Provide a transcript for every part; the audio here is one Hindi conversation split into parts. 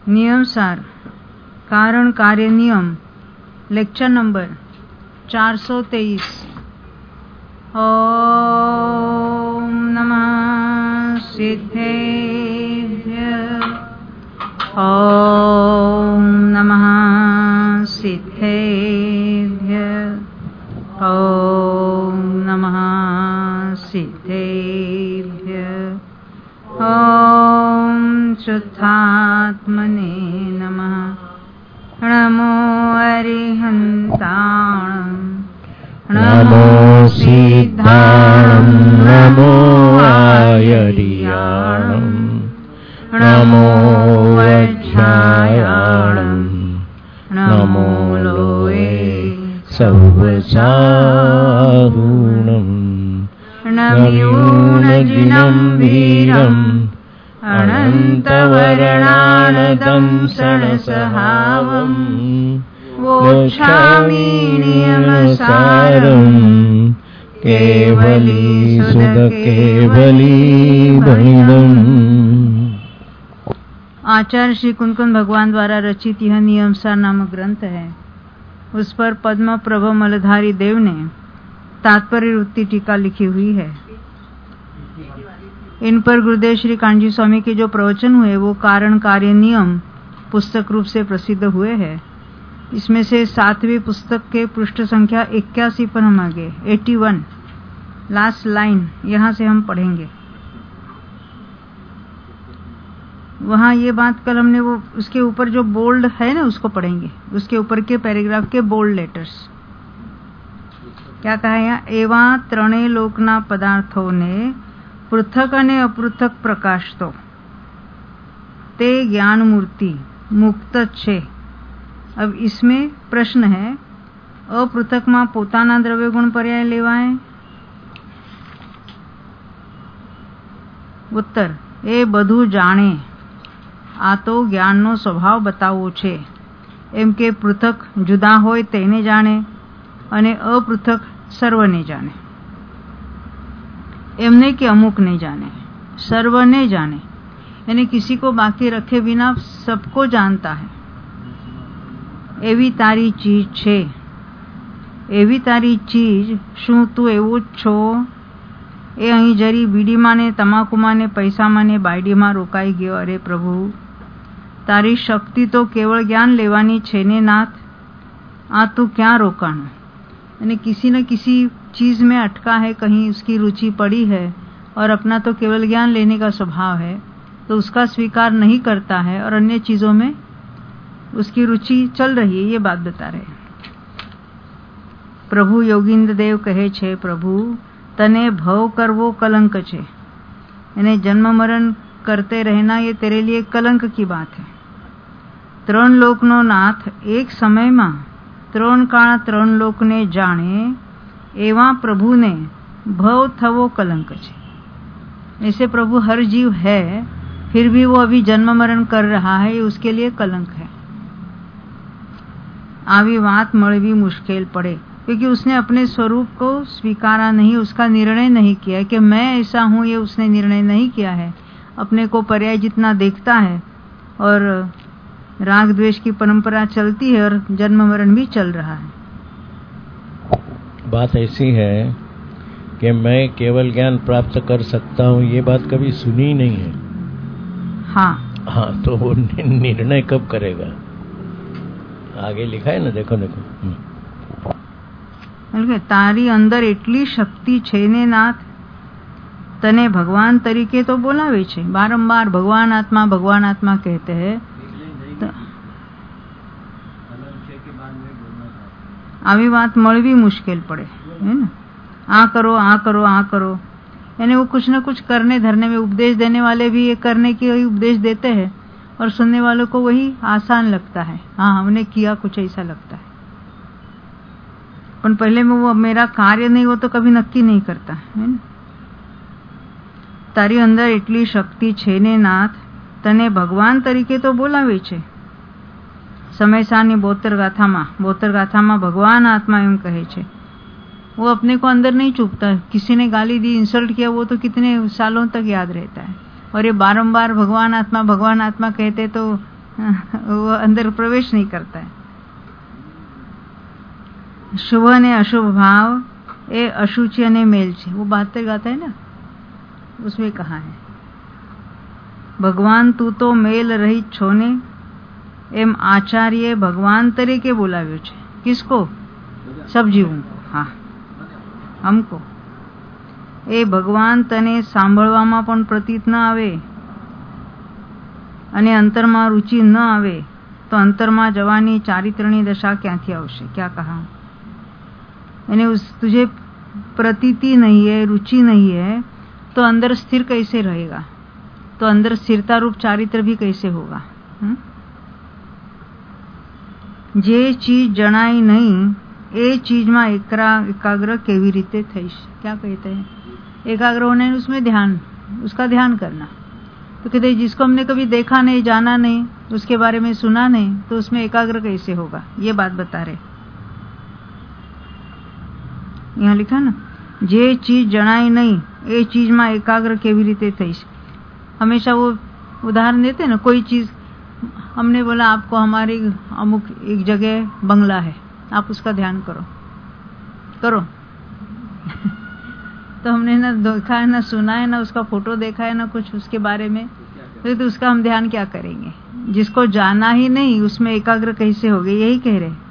नियम सार कारण कार्य नियम लेक्चर नंबर 423। ओम नमः सिद्धेभ्यः। ओम नमः सिद्धेभ्यः। ओम नमः सिद्धेभ्यः। ओम शुद्धात्मने नमः। नमो अरिहन्ताणं नमो सिद्धाणं नमो आयर्याणं नमो वज्रायाणं नमो लोये सौवसाहुणं नम्यूनजिनं वीरम् अनन्तवर्णानदं सणसहावं वोक्षामि नियमसारं केवली सुधकेवली बणिदम्। आचार्य श्री कुंदकुंद भगवान द्वारा रचित यह नियमसार नामक ग्रंथ है। उस पर पद्म प्रभ मलधारी देव ने तात्पर्य वृत्ति टीका लिखी हुई है। इन पर गुरुदेव श्री कान्जी स्वामी के जो प्रवचन हुए वो कारण कार्य नियम पुस्तक रूप से प्रसिद्ध हुए हैं। इसमें से 7वीं पुस्तक के पृष्ठ संख्या 81 पर हम आगे 81 लास्ट लाइन यहाँ से हम पढ़ेंगे। वहाँ ये बात कल हमने वो उसके ऊपर जो बोल्ड है ना उसको पढ़ेंगे। उसके ऊपर के पैराग्राफ के बोल्ड लेटर्स क्या कहा है यहाँ। एवा त्रणेय लोकना पदार्थों ने पृथक અને અપૃથક પ્રકાશ તો તે ज्ञान मूर्ति मुक्त छे। अब इसमें प्रश्न है अपृथक में पोताना द्रव्य गुण पर्याय लेवाय। उत्तर ए बधु जाने आ तो ज्ञाननो स्वभाव बतावो छे। एम के पृथक जुदा होय तेने जाने अने अपृथक सर्वने जाने। एमने कि अमुक नहीं जाने सर्व ने जाने यानी किसी को बाकी रखे बिना सबको जानता है। एवी तारी चीज छे। एवी तारी चीज शू तू एवो छो। ए अहीं जरी बीडी माने तमाकू माने पैसा माने बायडी में रोकाई गयो। अरे प्रभु तारी शक्ति तो केवल ज्ञान लेवानी छे ने नाथ। आ तू क्या रोकाणो यानी किसी न किसी चीज में अटका है, कहीं उसकी रुचि पड़ी है और अपना तो केवल ज्ञान लेने का स्वभाव है तो उसका स्वीकार नहीं करता है और अन्य चीजों में उसकी रुचि चल रही है। ये बात बता रहे प्रभु योगींद्र देव कहे छे प्रभु तने भव करवो कलंक छे यानी जन्म मरण करते रहना ये तेरे लिए कलंक की बात है। 3 लोकनो नाथ एक समय में 3 काल 3 लोक ने जाने एवा प्रभु ने भव थवो कलंक छे। ऐसे प्रभु हर जीव है फिर भी वो अभी जन्म मरण कर रहा है, ये उसके लिए कलंक है। आवी बात मळवी मुश्किल पड़े क्योंकि उसने अपने स्वरूप को स्वीकारा नहीं, उसका निर्णय नहीं किया कि मैं ऐसा हूं, ये उसने निर्णय नहीं किया है। अपने को पर्याय जितना देखता है और राग द्वेष की परंपरा चलती है और जन्म मरण भी चल रहा है। बात ऐसी है कि मैं केवल ज्ञान प्राप्त कर सकता हूँ ये बात कभी सुनी नहीं है। हाँ तो वो निर्णय कब करेगा आगे लिखा है ना। देखो तारी अंदर एटली शक्ति छे ने नाथ तने भगवान तरीके तो बोलावे छे। बारंबार भगवान आत्मा कहते हैं। આવી बात મળવી मुश्किल पड़े है ना। आ करो आ करो आ करो यानी वो कुछ न कुछ करने धरने में उपदेश देने वाले भी ये करने के उपदेश देते हैं और सुनने वालों को वही आसान लगता है। हाँ हमने किया कुछ ऐसा लगता है पर पहले में वो मेरा कार्य नहीं वो तो कभी नक्की नहीं करता है ना। तारी अंदर एटली शक्ति छे ने नाथ तने भगवान तरीके तो बोलावे छे। समयसानी 72 गाथा में भगवान आत्मा एम कहे छे। वो अपने को अंदर नहीं चुपता। किसी ने गाली दी, इंसल्ट किया, वो तो कितने सालों तक याद रहता है। और ये बारंबार भगवान आत्मा कहते तो वो अंदर प्रवेश नहीं करता है। शुभ ने अशुभ भाव ए अशुचि ने मेल छे, वो बात गाता है ना, उसमें कहा है भगवान तू तो मेल रहित छो ने एम आचार्य भगवान तरीके बोलाव्यो छे। किसको? सब जीवों को। हाँ, हमको। ए भगवान तने सांभळवामां पण प्रतीत न आवे અને અંતરમાં रुचि न आवे तो अंतરમાં जवानी चारित्रनी दशा क्यांथी आवशे? क्या कहा? यानी तुझे प्रतीति नहीं है, रुचि नहीं है, तो अंदर स्थिर कैसे रहेगा? तो अंदर स्थिरता रूप चारित्र भी कैसे होगा? जे चीज जणाई नहीं ए चीज में एकाग्र केवी रीते थईश? क्या कहते हैं? एकाग्र होने उसमें ध्यान, उसका ध्यान करना। तो कहते जिसको हमने कभी देखा नहीं, जाना नहीं, उसके बारे में सुना नहीं, तो उसमें एकाग्र कैसे होगा? ये बात बता रहे। यहाँ लिखा ना, जे चीज जणाई नहीं ए चीज में एकाग्र केवी रीते थईश। हमेशा वो उदाहरण देते ना, कोई चीज हमने बोला आपको हमारी अमुक एक जगह बंगला है, आप उसका ध्यान करो करो तो हमने ना देखा है, ना सुना है, ना उसका फोटो देखा है, ना कुछ उसके बारे में, तो उसका हम ध्यान क्या करेंगे? जिसको जाना ही नहीं उसमें एकाग्र कैसे हो गए? यही कह रहे।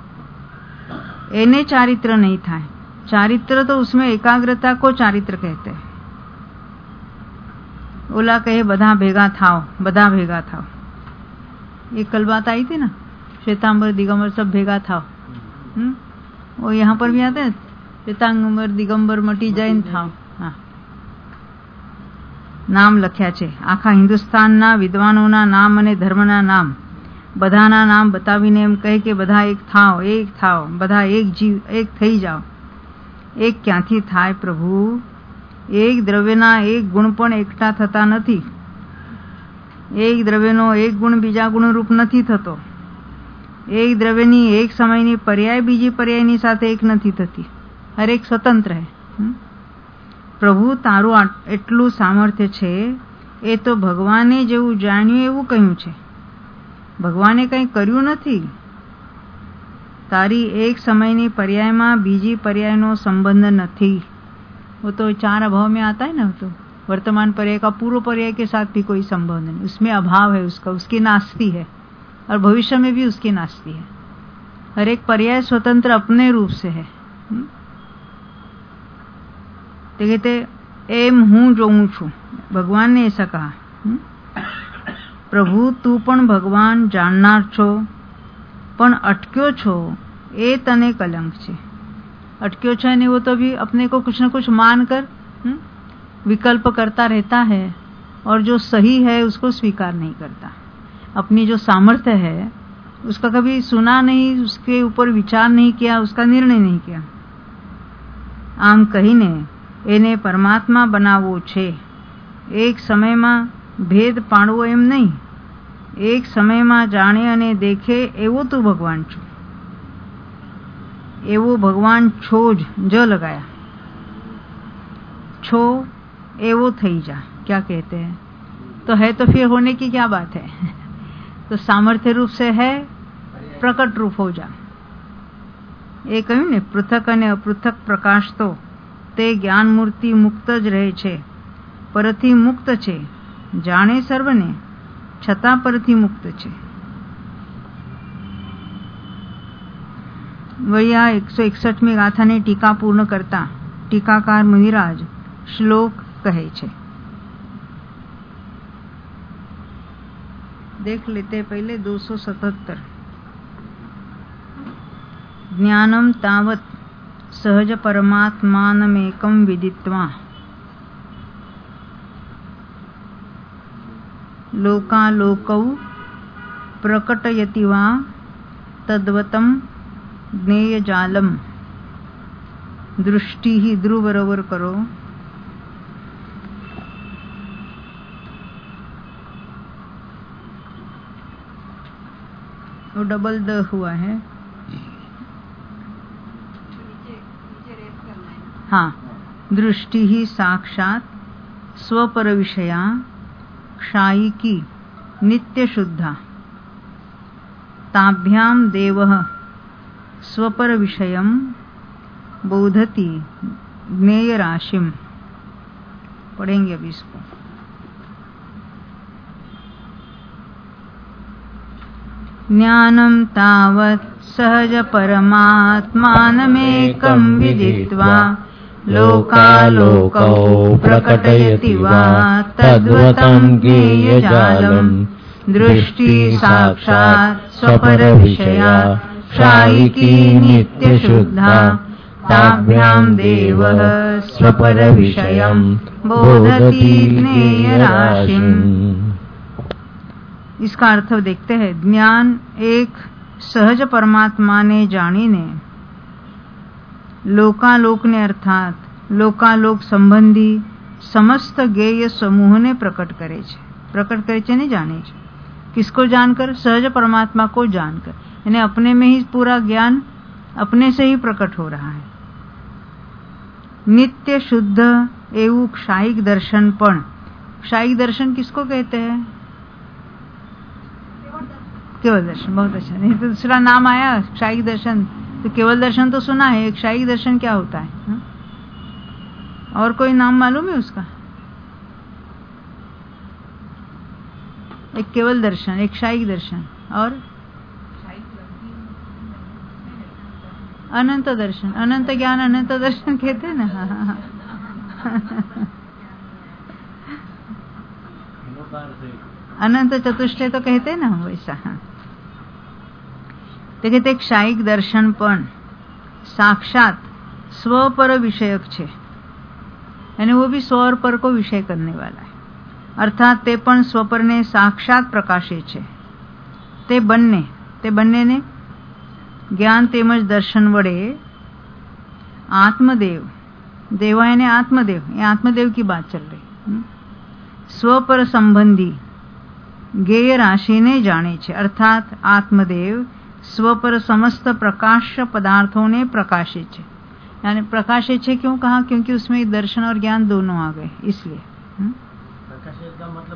एने चारित्र नहीं था। चारित्र तो उसमें एकाग्रता को चारित्र कहते हैं। ओला कहे बधा भेगा थाओ, बधा भेगा थाओ। ये कल बात आई थी ना, श्वेतांबर दिगंबर सब भेगा थाओ। वो यहाँ पर भी आते हैं, श्वेतांबर दिगंबर मटी जैन थाओ। हाँ, नाम लख्या छे। आखा हिंदुस्तानना विद्वानोना नाम અને ધર્મના નામ બધાના નામ બતાવીને એમ કહે કે બધા એક થાઓ, બધા એક જીવ, એક થઈ જાઓ। એક ક્યાંથી થાય પ્રભુ? એક દ્રવ્યના એક ગુણ પણ એકઠા થતા નથી। એક દ્રવ્યનો એક ગુણ બીજા ગુણરૂપ નથી થતો। એક દ્રવ્યની એક સમયની પર્યાય બીજી પર્યાયની સાથે એક નથી થતી। હર એક સ્વતંત્ર है। પ્રભુ તારું એટલું સામર્થ્ય છે, એ તો ભગવાને જેવું જાણ્યું એવું કહ્યું છે। ભગવાને કંઈ કર્યું નથી। તારી એક સમયની પર્યાયમાં બીજી પર્યાયનો સંબંધ નથી। वो तो चार अभाव में आता है ना, तो वर्तमान पर्याय का पूर्व पर्याय के साथ भी कोई संबंध नहीं, उसमें अभाव है उसका, उसकी नास्ती है, और भविष्य में भी उसकी नास्ती है। हर एक पर्याय स्वतंत्र अपने रूप से है। तो कहते एम हूँ जोऊं छू, भगवान ने ऐसा कहा। प्रभु तू पण भगवान जाननार छो, पण अटक्यो छो ए तने कलंक छे। अटक्यो छे ने वो तो भी अपने को कुछ न कुछ मान कर विकल्प करता रहता है, और जो सही है उसको स्वीकार नहीं करता। अपनी जो सामर्थ्य है उसका कभी सुना नहीं, उसके ऊपर विचार नहीं किया, उसका निर्णय नहीं किया। आम कहीने एने परमात्मा बनावो छे। एक समय में भेद पाड़वो एम नहीं, एक समय में जाने अने देखे एवो तू भगवान छो। एवो भगवान छो ज लगाया, छो एवो थई जा। क्या कहते हैं? तो है तो फिर होने की क्या बात है? तो सामर्थ्य रूप से है, प्रकट रूप हो जा। એ કહ્યું ને, પૃથક અને અપૃથક પ્રકાશ તો તે જ્ઞાન મૂર્તિ મુક્ત જ રહે છે, પરથી મુક્ત છે, જાણે સર્વને છતાં પરથી મુક્ત છે। वही आ 161મી ગાથાની ટીકા પૂર્ણ કરતા ટીકાકાર મુનિરાજ શ્લોક કહે છે। देख लेते पहले 277। ज्ञानम तावत् सहज परमात्मानमेकं विदित्वा लोकालोकौ प्रकटयति वा तद्वतं ज्ञेयजालम। दृष्टि ही ध्रुव बरोबर करो। वो डबल द हुआ है। हाँ, दृष्टि ही साक्षात स्वपर विषया क्षायिकी नित्य शुद्धा ताभ्याम देवः स्वपर विषयम बोधति ज्ञेय राशिम। पढ़ेंगे अभी इसको। ज्ञानं तावत् सहज परमात्मानमेकं विदित्वा लोकालोकौ प्रकटयति वा तद्वतं ज्ञेयजालं दृष्टि साक्षात् स्वपर विषया शायिकी नित्यशुद्धा ताभ्यां देवः स्वपर विषयं बोधति ज्ञेयराशिम्। इसका अर्थ देखते हैं। ज्ञान एक सहज परमात्मा ने जाणीने लोकालोक ने अर्थात लोकालोक संबंधी समस्त ज्ञेय समूह ने प्रकट करे छे। प्रकट करे छे ने जाने छे। किसको जानकर? सहज परमात्मा को जानकर, यानी अपने में ही पूरा ज्ञान अपने से ही प्रकट हो रहा है। नित्य शुद्ध एवं क्षायिक दर्शन पण। क्षायिक दर्शन किसको कहते हैं? केवल दर्शन। बहुत अच्छा। नहीं तो दूसरा नाम आया क्षायिक दर्शन, तो केवल दर्शन तो सुना है, क्षायिक दर्शन क्या होता है? हा? और कोई नाम मालूम है उसका? एक केवल दर्शन, एक क्षायिक दर्शन और अनंत दर्शन। अनंत ज्ञान अनंत दर्शन कहते हैं ना। अनंत चतुष्टय तो कहते हैं ना वैसा। तो कहते क्षायिक दर्शन पण साक्षात स्वपर विषयक छे, यानी वो भी स्व और पर को विषय करने वाला है। अर्थात ते पण स्वपर ने साक्षात प्रकाशे छे। ते बन्ने ने ज्ञान तेमज दर्शन वडे आत्मदेव, देवा यानी आत्मदेव, ये आत्मदेव की बात चल रही, स्वपर संबंधी ज्ञेय राशि ने जाने छे। अर्थात आत्मदेव स्वपर समस्त प्रकाश पदार्थों ने प्रकाशे छे। यानी प्रकाशे छे क्यों कहा? क्योंकि उसमें दर्शन और ज्ञान दोनों आ गए, इसलिए। प्रकाशे का मतलब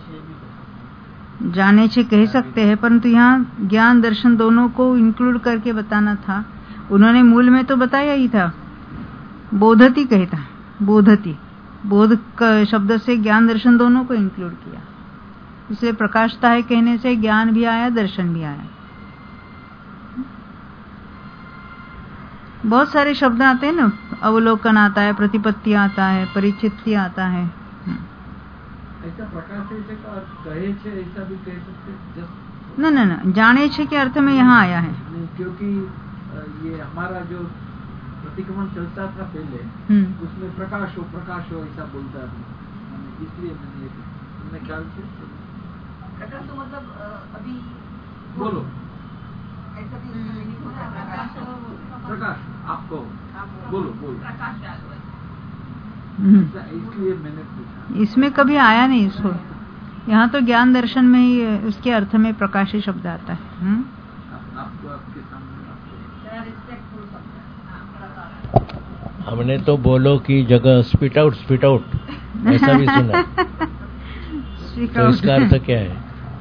जाने छे कह सकते हैं, परंतु यहाँ ज्ञान दर्शन दोनों को इंक्लूड करके बताना था। उन्होंने मूल में तो बताया ही था, बोधति कहता, बोधति, बोध शब्द से ज्ञान दर्शन दोनों को इंक्लूड किया, इसलिए प्रकाशता है कहने से ज्ञान भी आया, दर्शन भी आया। बहुत सारे शब्द आते हैं ना, अवलोकन आता है, प्रतिपत्ति आता है, परिचित्ति आता है। ऐसा प्रकाश है का कहे छे ऐसा भी कह सकते? न जाने छे के अर्थ में यहाँ आया है। क्योंकि ये हमारा जो प्रतिक्रमण चलता था पहले, उसमें प्रकाश हो ऐसा बोलता था, इसलिए मैंने ख्याल से प्रकाश तो मतलब अभी बोलो ऐसा भी मीनिंग होता है। प्रकाश आपको बोलो प्रकाश डालो, इसलिए मैंने पूछा। इसमें कभी आया नहीं इसको। यहाँ तो ज्ञान दर्शन में ही उसके अर्थ में प्रकाशी शब्द आता है। आपको आपके सामने हमने तो बोलो की जगह स्पिट आउट ऐसा भी सुना है। तो इसका अर्थ क्या है?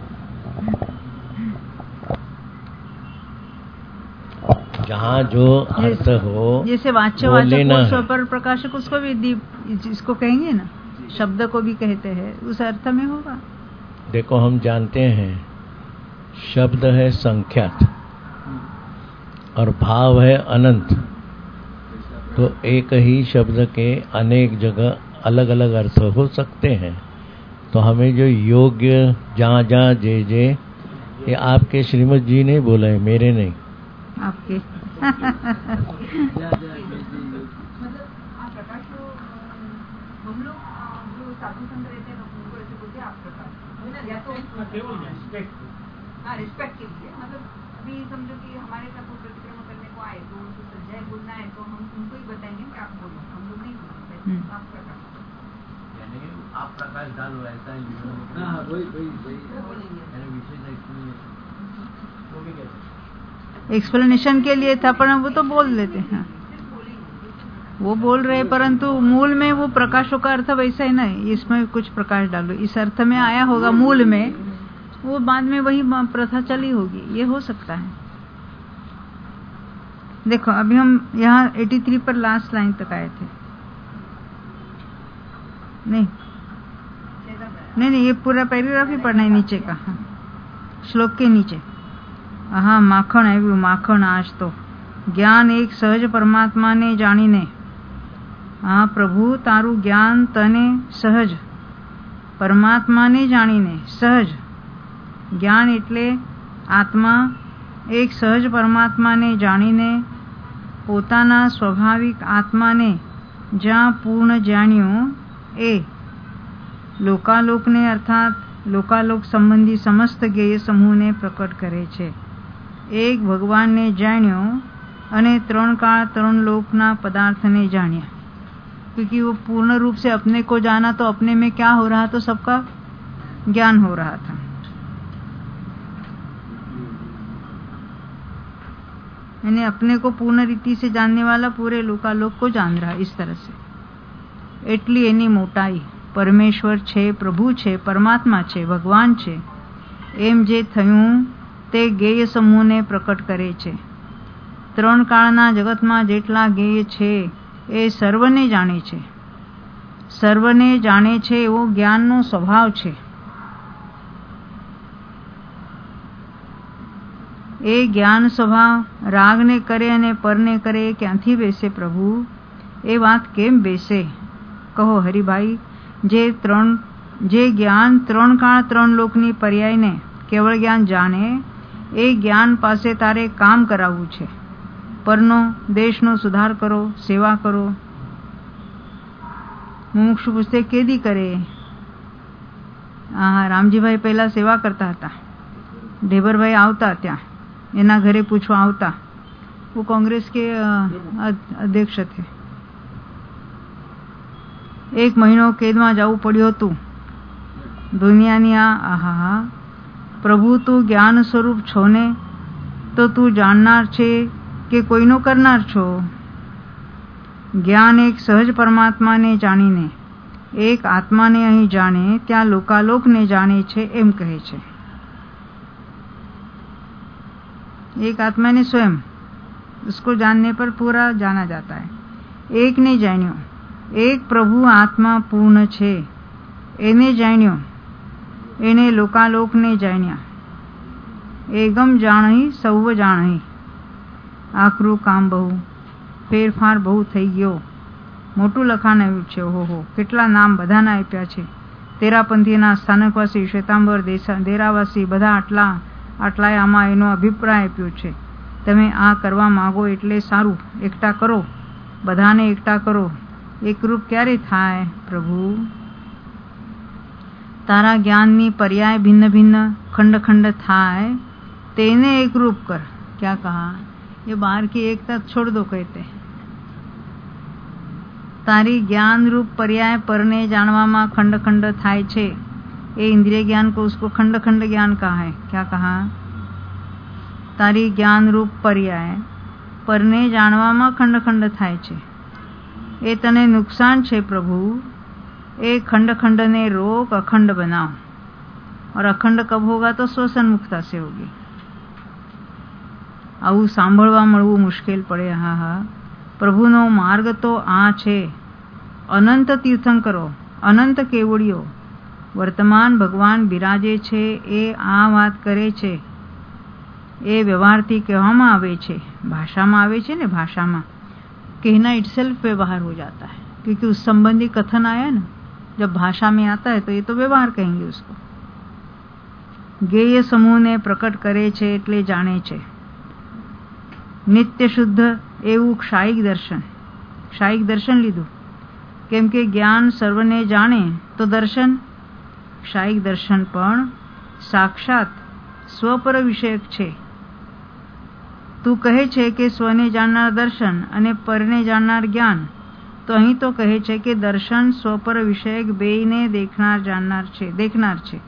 जहाँ जो अर्थ हो, जैसे वाच्यवाचक स्वपर प्रकाशक, उसको भी दीप इसको कहेंगे ना, शब्द को भी कहते हैं, उस अर्थ में होगा। देखो हम जानते हैं शब्द है संख्यात और भाव है अनंत, तो एक ही शब्द के अनेक जगह अलग अलग अर्थ हो सकते हैं। तो हमें जो योग्य जहाँ जहाँ जे ये आपके श्रीमद जी ने बोला है, मेरे नहीं, आपके। मतलब आप प्रकाश को हम लोग जो साधु संत रहते हैं उनको ऐसे बोलते हैं आप प्रकाश, या तो रिस्पेक्ट के लिए। मतलब अभी समझो कि हमारे साथ वो प्रतिक्रमण करने को आए तो उनको सज्जाए बोलना है तो हम उनको ही बताएंगे कि आप बोलो, हम लोग नहीं बोलते आप प्रकाश, यानी आप प्रकाश डालो ऐसा ही वही एक्सप्लेनेशन के लिए था, पर वो तो बोल लेते हैं, वो बोल रहे, परंतु मूल में वो प्रकाशों का अर्थ वैसा ही नहीं, इसमें कुछ प्रकाश डालो इस अर्थ में आया होगा मूल में, वो बाद में वही प्रथा चली होगी, ये हो सकता है। देखो अभी हम यहाँ 83 पर लास्ट लाइन तक आए थे। नहीं, ये पूरा पैराग्राफ ही पढ़ना है नीचे का। हाँ, श्लोक के नीचे। हाँ, माखण આવ્યું, માખણ આજ તો જ્ઞાન એક સહજ પરમાત્માને જાણીને। હા પ્રભુ, તારું જ્ઞાન તને સહજ પરમાત્માને જાણીને। સહજ જ્ઞાન એટલે આત્મા, એક સહજ પરમાત્માને જાણીને પોતાના સ્વાભાવિક આત્માને જ્યાં પૂર્ણ જાણ્યો એ લોકાલોકને અર્થાત લોકાલોક સંબંધી સમસ્ત જ્ઞેય સમૂહને પ્રકટ કરે છે। એક ભગવાનને જાણ્યો અને ત્રણ કાળ ત્રણ लोकना पदार्थने जानिया, क्योंकि वो पूर्ण रूप से अपने को जाना तो अपने में क्या हो रहा, तो सबका ज्ञान हो रहा था। यानी अपने को पूर्ण रीति से जानने वाला पूरे लोकालोक को जान रहा, इस तरह से। એટલી એની મોટાઈ પરમેશ્વર છે, પ્રભુ છે, પરમાત્મા છે, ભગવાન છે એમ જે થયું તે જ્ઞેય સમૂહને પ્રકટ કરે છે। ત્રણ કાળના જગતમાં જેટલા જ્ઞેય છે એ સર્વને જાણે છે। સર્વને જાણે છે એવો જ્ઞાનનો સ્વભાવ છે। એ જ્ઞાન સ્વભાવ રાગને કરે અને પરને કરે ક્યાંથી બેસે પ્રભુ? એ વાત કેમ બેસે? કહો હરિભાઈ, જે જ્ઞાન ત્રણ કાળ ત્રણ લોકની પર્યાયને કેવળ જ્ઞાન જાણે એ જ્ઞાન પાસે તારે કામ કરાવવું છે। પરનો દેશનો સુધાર કરો, સેવા કરો। મુમુક્ષુ પૂછતે કેદી કરે? હા, રામજીભાઈ પહેલા સેવા કરતા હતા। ઢેબરભાઈ આવતા ત્યાં, એના ઘરે પૂછવા આવતા। वो कांग्रेस के अध्यक्ष थे। एक महीनो કેદમાં જવું પડ્યું હતું। દુનિયાની આહા પ્રભુ, તું જ્ઞાન સ્વરૂપ છો ને, તો તું જાણનાર છે કે કોઈનો કરનાર છો? જ્ઞાન એક સહજ પરમાત્માને જાણીને એક આત્માને અહીં જાણે ત્યાં લોકાલોકને જાણે છે એમ કહે છે। एक आत्मा ने स्वयं उसको जानने पर पूरा जाना जाता है। एक ने जाण्यो, एक प्रभु आत्मा पूर्ण छे एने जाण्यो, एने लोकालोक ने जाण्या। एगम जाणही सौव जाणही। आखरू काम बहु, फेरफार बहु थई गयो। मोटू लखाण आव्युं छे। ओहो, કેટલા નામ બધાના આપ્યા છે। તેરાપંથીના સ્થાનકવાસી, શ્વેતાંબર દેરાવાસી બધા આટલાય આમાં એનો અભિપ્રાય આપ્યો છે। તમે આ કરવા માંગો એટલે સારું, એકઠા કરો, બધાને એકઠા કરો। એકરૂપ ક્યારે થાય પ્રભુ? તારા જ્ઞાનની પર્યાય ભિન્ન ભિન્ન खंड खंड थाय तेने एकरूप कर। क्या कहा? ये बाहर की एकता छोड़ दो कहते। तारी ज्ञान रूप पर्याय परने जानवामा खंड खंड थाय छे। ये इंद्रिय ज्ञान को उसको खंड खंड ज्ञान कहा है। क्या कहा? तारी ज्ञान रूप पर्याय परने जानवामा खंड खंड थाय छे। ए तने नुकसान छे प्रभु। ए खंड खंड ने रोक, अखंड बनाओ। और अखंड कब होगा? तो श्वसन मुक्ता से होगी। आવું સાંભળવા મળવું મુશ્કેલ પડે। હા હા, પ્રભુનો માર્ગ તો આ છે। અનંત તીર્થંકરો, અનંત કેવડીઓ વર્તમાન ભગવાન બિરાજે છે એ આ વાત કરે છે। એ વ્યવહારથી કહેવામાં આવે છે, ભાષામાં આવે છે ને, ભાષામાં कहना इटसेल्फ व्यवहार हो जाता है, क्योंकि उस संबंधी कथन आया ना। जब भाषा में आता है तो ये तो व्यवहार कहेंगे उसको। ज्ञेय समूह ने प्रकट करे छे એટલે જાણે છે। નિત્ય શુદ્ધ એવું ક્ષાયિક દર્શન લીધું, કેમ કે જ્ઞાન સર્વને જાણે તો દર્શન, ક્ષાયિક દર્શન પણ સાક્ષાત સ્વપર વિષયક છે। તું કહે છે કે સ્વને જાણનાર દર્શન અને પરને જાણનાર જ્ઞાન, તો અહીં તો કહે છે કે દર્શન સ્વપર વિષયક બેયને देखनार છે।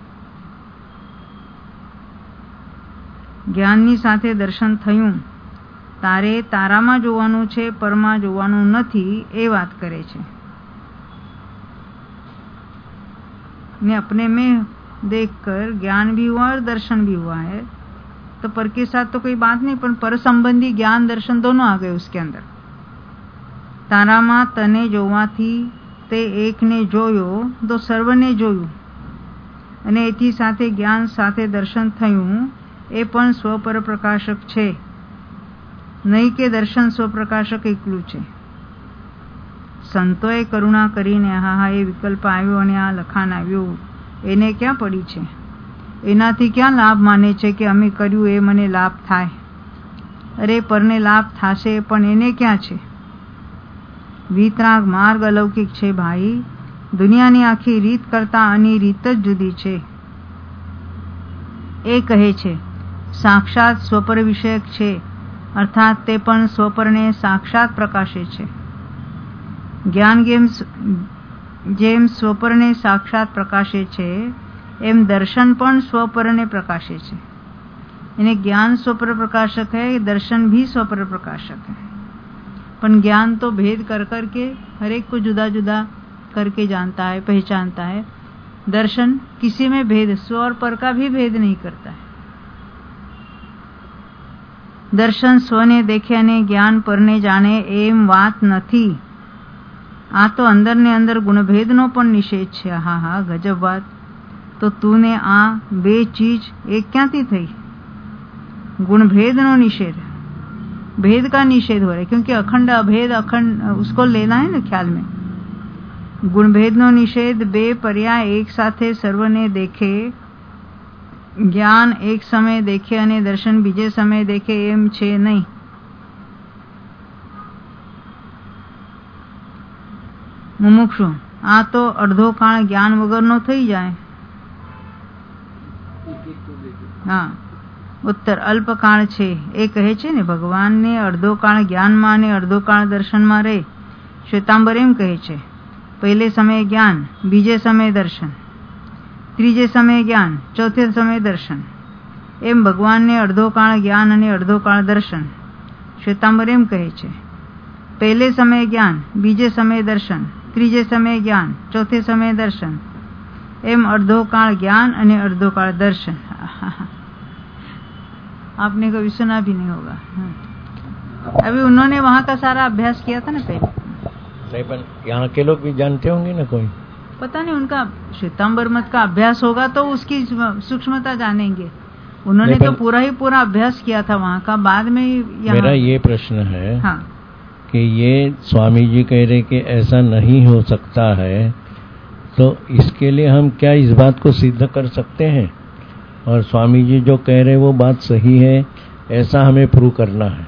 જ્ઞાનની સાથે દર્શન થયું, તારે તારામાં જોવાનું છે, પરમાં જોવાનું નથી, એ વાત કરે છે। ने अपने में देखकर ज्ञान भी हुआ और दर्शन भी हुआ है, तो पर के साथ तो कोई बात नहीं, पर पर संबंधी ज्ञान दर्शन दोनों आ गए उसके अंदर। तारामा तने જોવાથી તે એકને જોયો તો સર્વને જોયું, અને એથી સાથે જ્ઞાન સાથે દર્શન થયું, એ પણ સ્વપર પ્રકાશક છે, નહીં કે દર્શન સ્વપ્રકાશક એકલું છે। સંતોએ કરુણા કરીને હા એ વિકલ્પ આવ્યો અને આ લખાણ આવ્યું, એને ક્યાં પડી છે? એનાથી ક્યાં લાભ માને છે કે અમે કર્યું એ મને લાભ થાય? અરે પરને લાભ થાશે, પણ એને ક્યાં છે? વિતરાગ માર્ગ અલૌકિક છે ભાઈ, દુનિયાની આખી રીત કરતા આની રીત જ જુદી છે। એ કહે છે સાક્ષાત સ્વપર વિષયક છે, અર્થાત તે પણ સ્વપરને સાક્ષાત પ્રકાશે છે। જ્ઞાન જેમ સ્વપરને સાક્ષાત પ્રકાશે છે, એમ દર્શન પણ સ્વપરને પ્રકાશે છે। એને જ્ઞાન સ્વપર પ્રકાશક है, दर्शन भी स्वपर प्रकाशक है। पण ज्ञान तो भेद कर करके हर एक को जुदा जुदा करके जानता है, पहचानता है। दर्शन किसी में भेद, स्व और पर का भी भेद नहीं करता है। दर्शन स्वने देखे અને જ્ઞાન પરને જાણે એમ વાત નથી। આ તો અંદર ને અંદર ગુણભેદનો પણ નિષેધ છે। હા હા ગજબ વાત। તો તુને આ બે ચીજ એક ક્યાંથી થઈ? गुणभेदનો નિષેધ, भेद का निषेध हो रहा है, क्योंकि अखंड अभेद अखंड उसको लेना है ना ख्याल में। गुणभेदनो निषेध बे पर्याय एक साथे सर्वने देखे, ज्ञान एक समय देखे અને દર્શન બીજે સમય દેખે એમ છે નહીં। મુમુક્ષુ આ તો અડધો કાળ જ્ઞાન વગરનો થઈ જાય। હા उत्तर अल्पकाल छे। ए कहे छे ने भगवान ने अर्धो काल ज्ञान में ने अर्धो काल दर्शन में रहे। श्वेतांबर एम कहे छे पहले समय ज्ञान, बीजे समय दर्शन, त्रीजे समय ज्ञान, चौथे समय दर्शन। एम भगवान ने अर्धो काल ज्ञान अने अर्धो काल दर्शन। श्वेतांबर एम कहे छे पहले समय ज्ञान, बीजे समय दर्शन, त्रीजे समय ज्ञान, चौथे समय दर्शन। एम अर्धो काल ज्ञान अने अर्धो काल दर्शन। आपने कभी सुना भी नहीं होगा। अभी उन्होंने वहाँ का सारा अभ्यास किया था ना पहले। नहीं, पर यहाँ के लोग भी जानते होंगे ना, कोई पता नहीं उनका श्वेतांबर मत का अभ्यास होगा तो उसकी सूक्ष्मता जानेंगे। उन्होंने तो पूरा ही पूरा अभ्यास किया था वहाँ का। बाद में मेरा ये प्रश्न है हाँ, कि ये स्वामी जी कह रहे कि ऐसा नहीं हो सकता है, तो इसके लिए हम क्या इस बात को सिद्ध कर सकते हैं? और स्वामी जी जो कह रहे वो बात सही है, ऐसा हमें प्रूव करना है।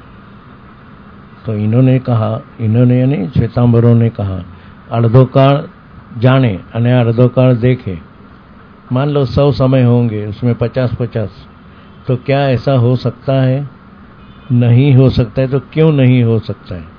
तो इन्होंने कहा, इन्होंने यानी श्वेतांबरों ने कहा अर्धो काल जाने अने अर्धो काल देखे। मान लो 100 समय होंगे, उसमें 50-50, तो क्या ऐसा हो सकता है? नहीं हो सकता है। तो क्यों नहीं हो सकता है?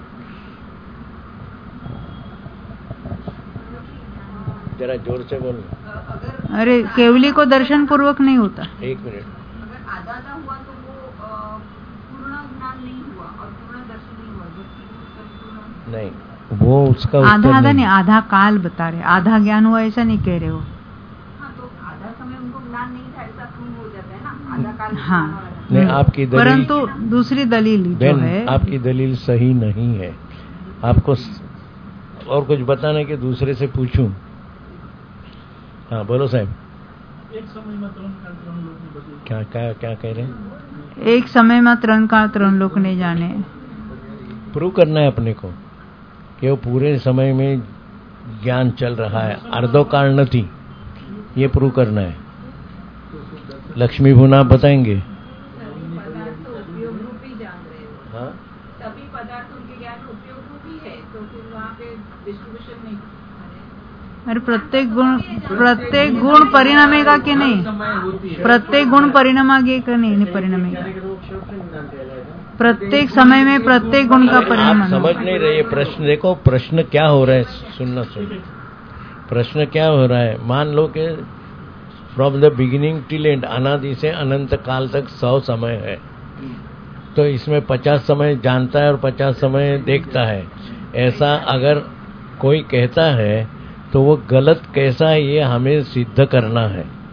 जरा जोर से बोलो। अरे केवली को दर्शन पूर्वक नहीं होता। एक मिनट। अगर आधा आधा हुआ तो वो पूर्ण ज्ञान नहीं हुआ और पूर्ण दर्शन नहीं हुआ, जबकि संपूर्ण नहीं, वो उसका आधा आधा नहीं, आधा काल बता रहे। आधा ज्ञान हुआ ऐसा नहीं कह रहे हो। हाँ, तो आधा समय उनको ज्ञान नहीं था ऐसा प्रूव हो जाता है ना, आधा काल। हाँ, नहीं, आपकी दलील, परंतु दूसरी दलील जो है, आपकी दलील सही नहीं है। आपको और कुछ बताना कि दूसरे से पूछूं? हाँ बोलो साहब। एक समय में 3 काल 3 लोग ने बदले। क्या क्या क्या कह रहे हैं? एक समय में 3 काल 3 लोग ने जाने। प्रूव करना है अपने को कि वो पूरे समय में ज्ञान चल रहा है, अर्धो काल नहीं, ये प्रूव करना है। लक्ष्मी भुना आप बताएंगे? पदार्थ तो उपयोग रूपी जान रहे हो। हाँ, सभी पदार्थ उनके ज्ञान उपयोग रूपी है, तो फिर वहाँ पे डिस्ट्रीब्यूशन नहीं। अरे प्रत्येक गुण परिणामेगा कि नहीं? प्रत्येक गुण परिणामेगा कि नहीं? परिणामेगा प्रत्येक समय में प्रत्येक गुण का परिणाम। समझ नहीं रहे प्रश्न। देखो प्रश्न क्या हो रहा है, सुनना सुनो। प्रश्न क्या हो रहा है, मान लो कि from the beginning till end, अनादि से अनंत काल तक 100 समय है, तो इसमें 50 समय जानता है और 50 समय देखता है। ऐसा अगर कोई कहता है तो वो गलत कैसा है, ये हमें सिद्ध करना है।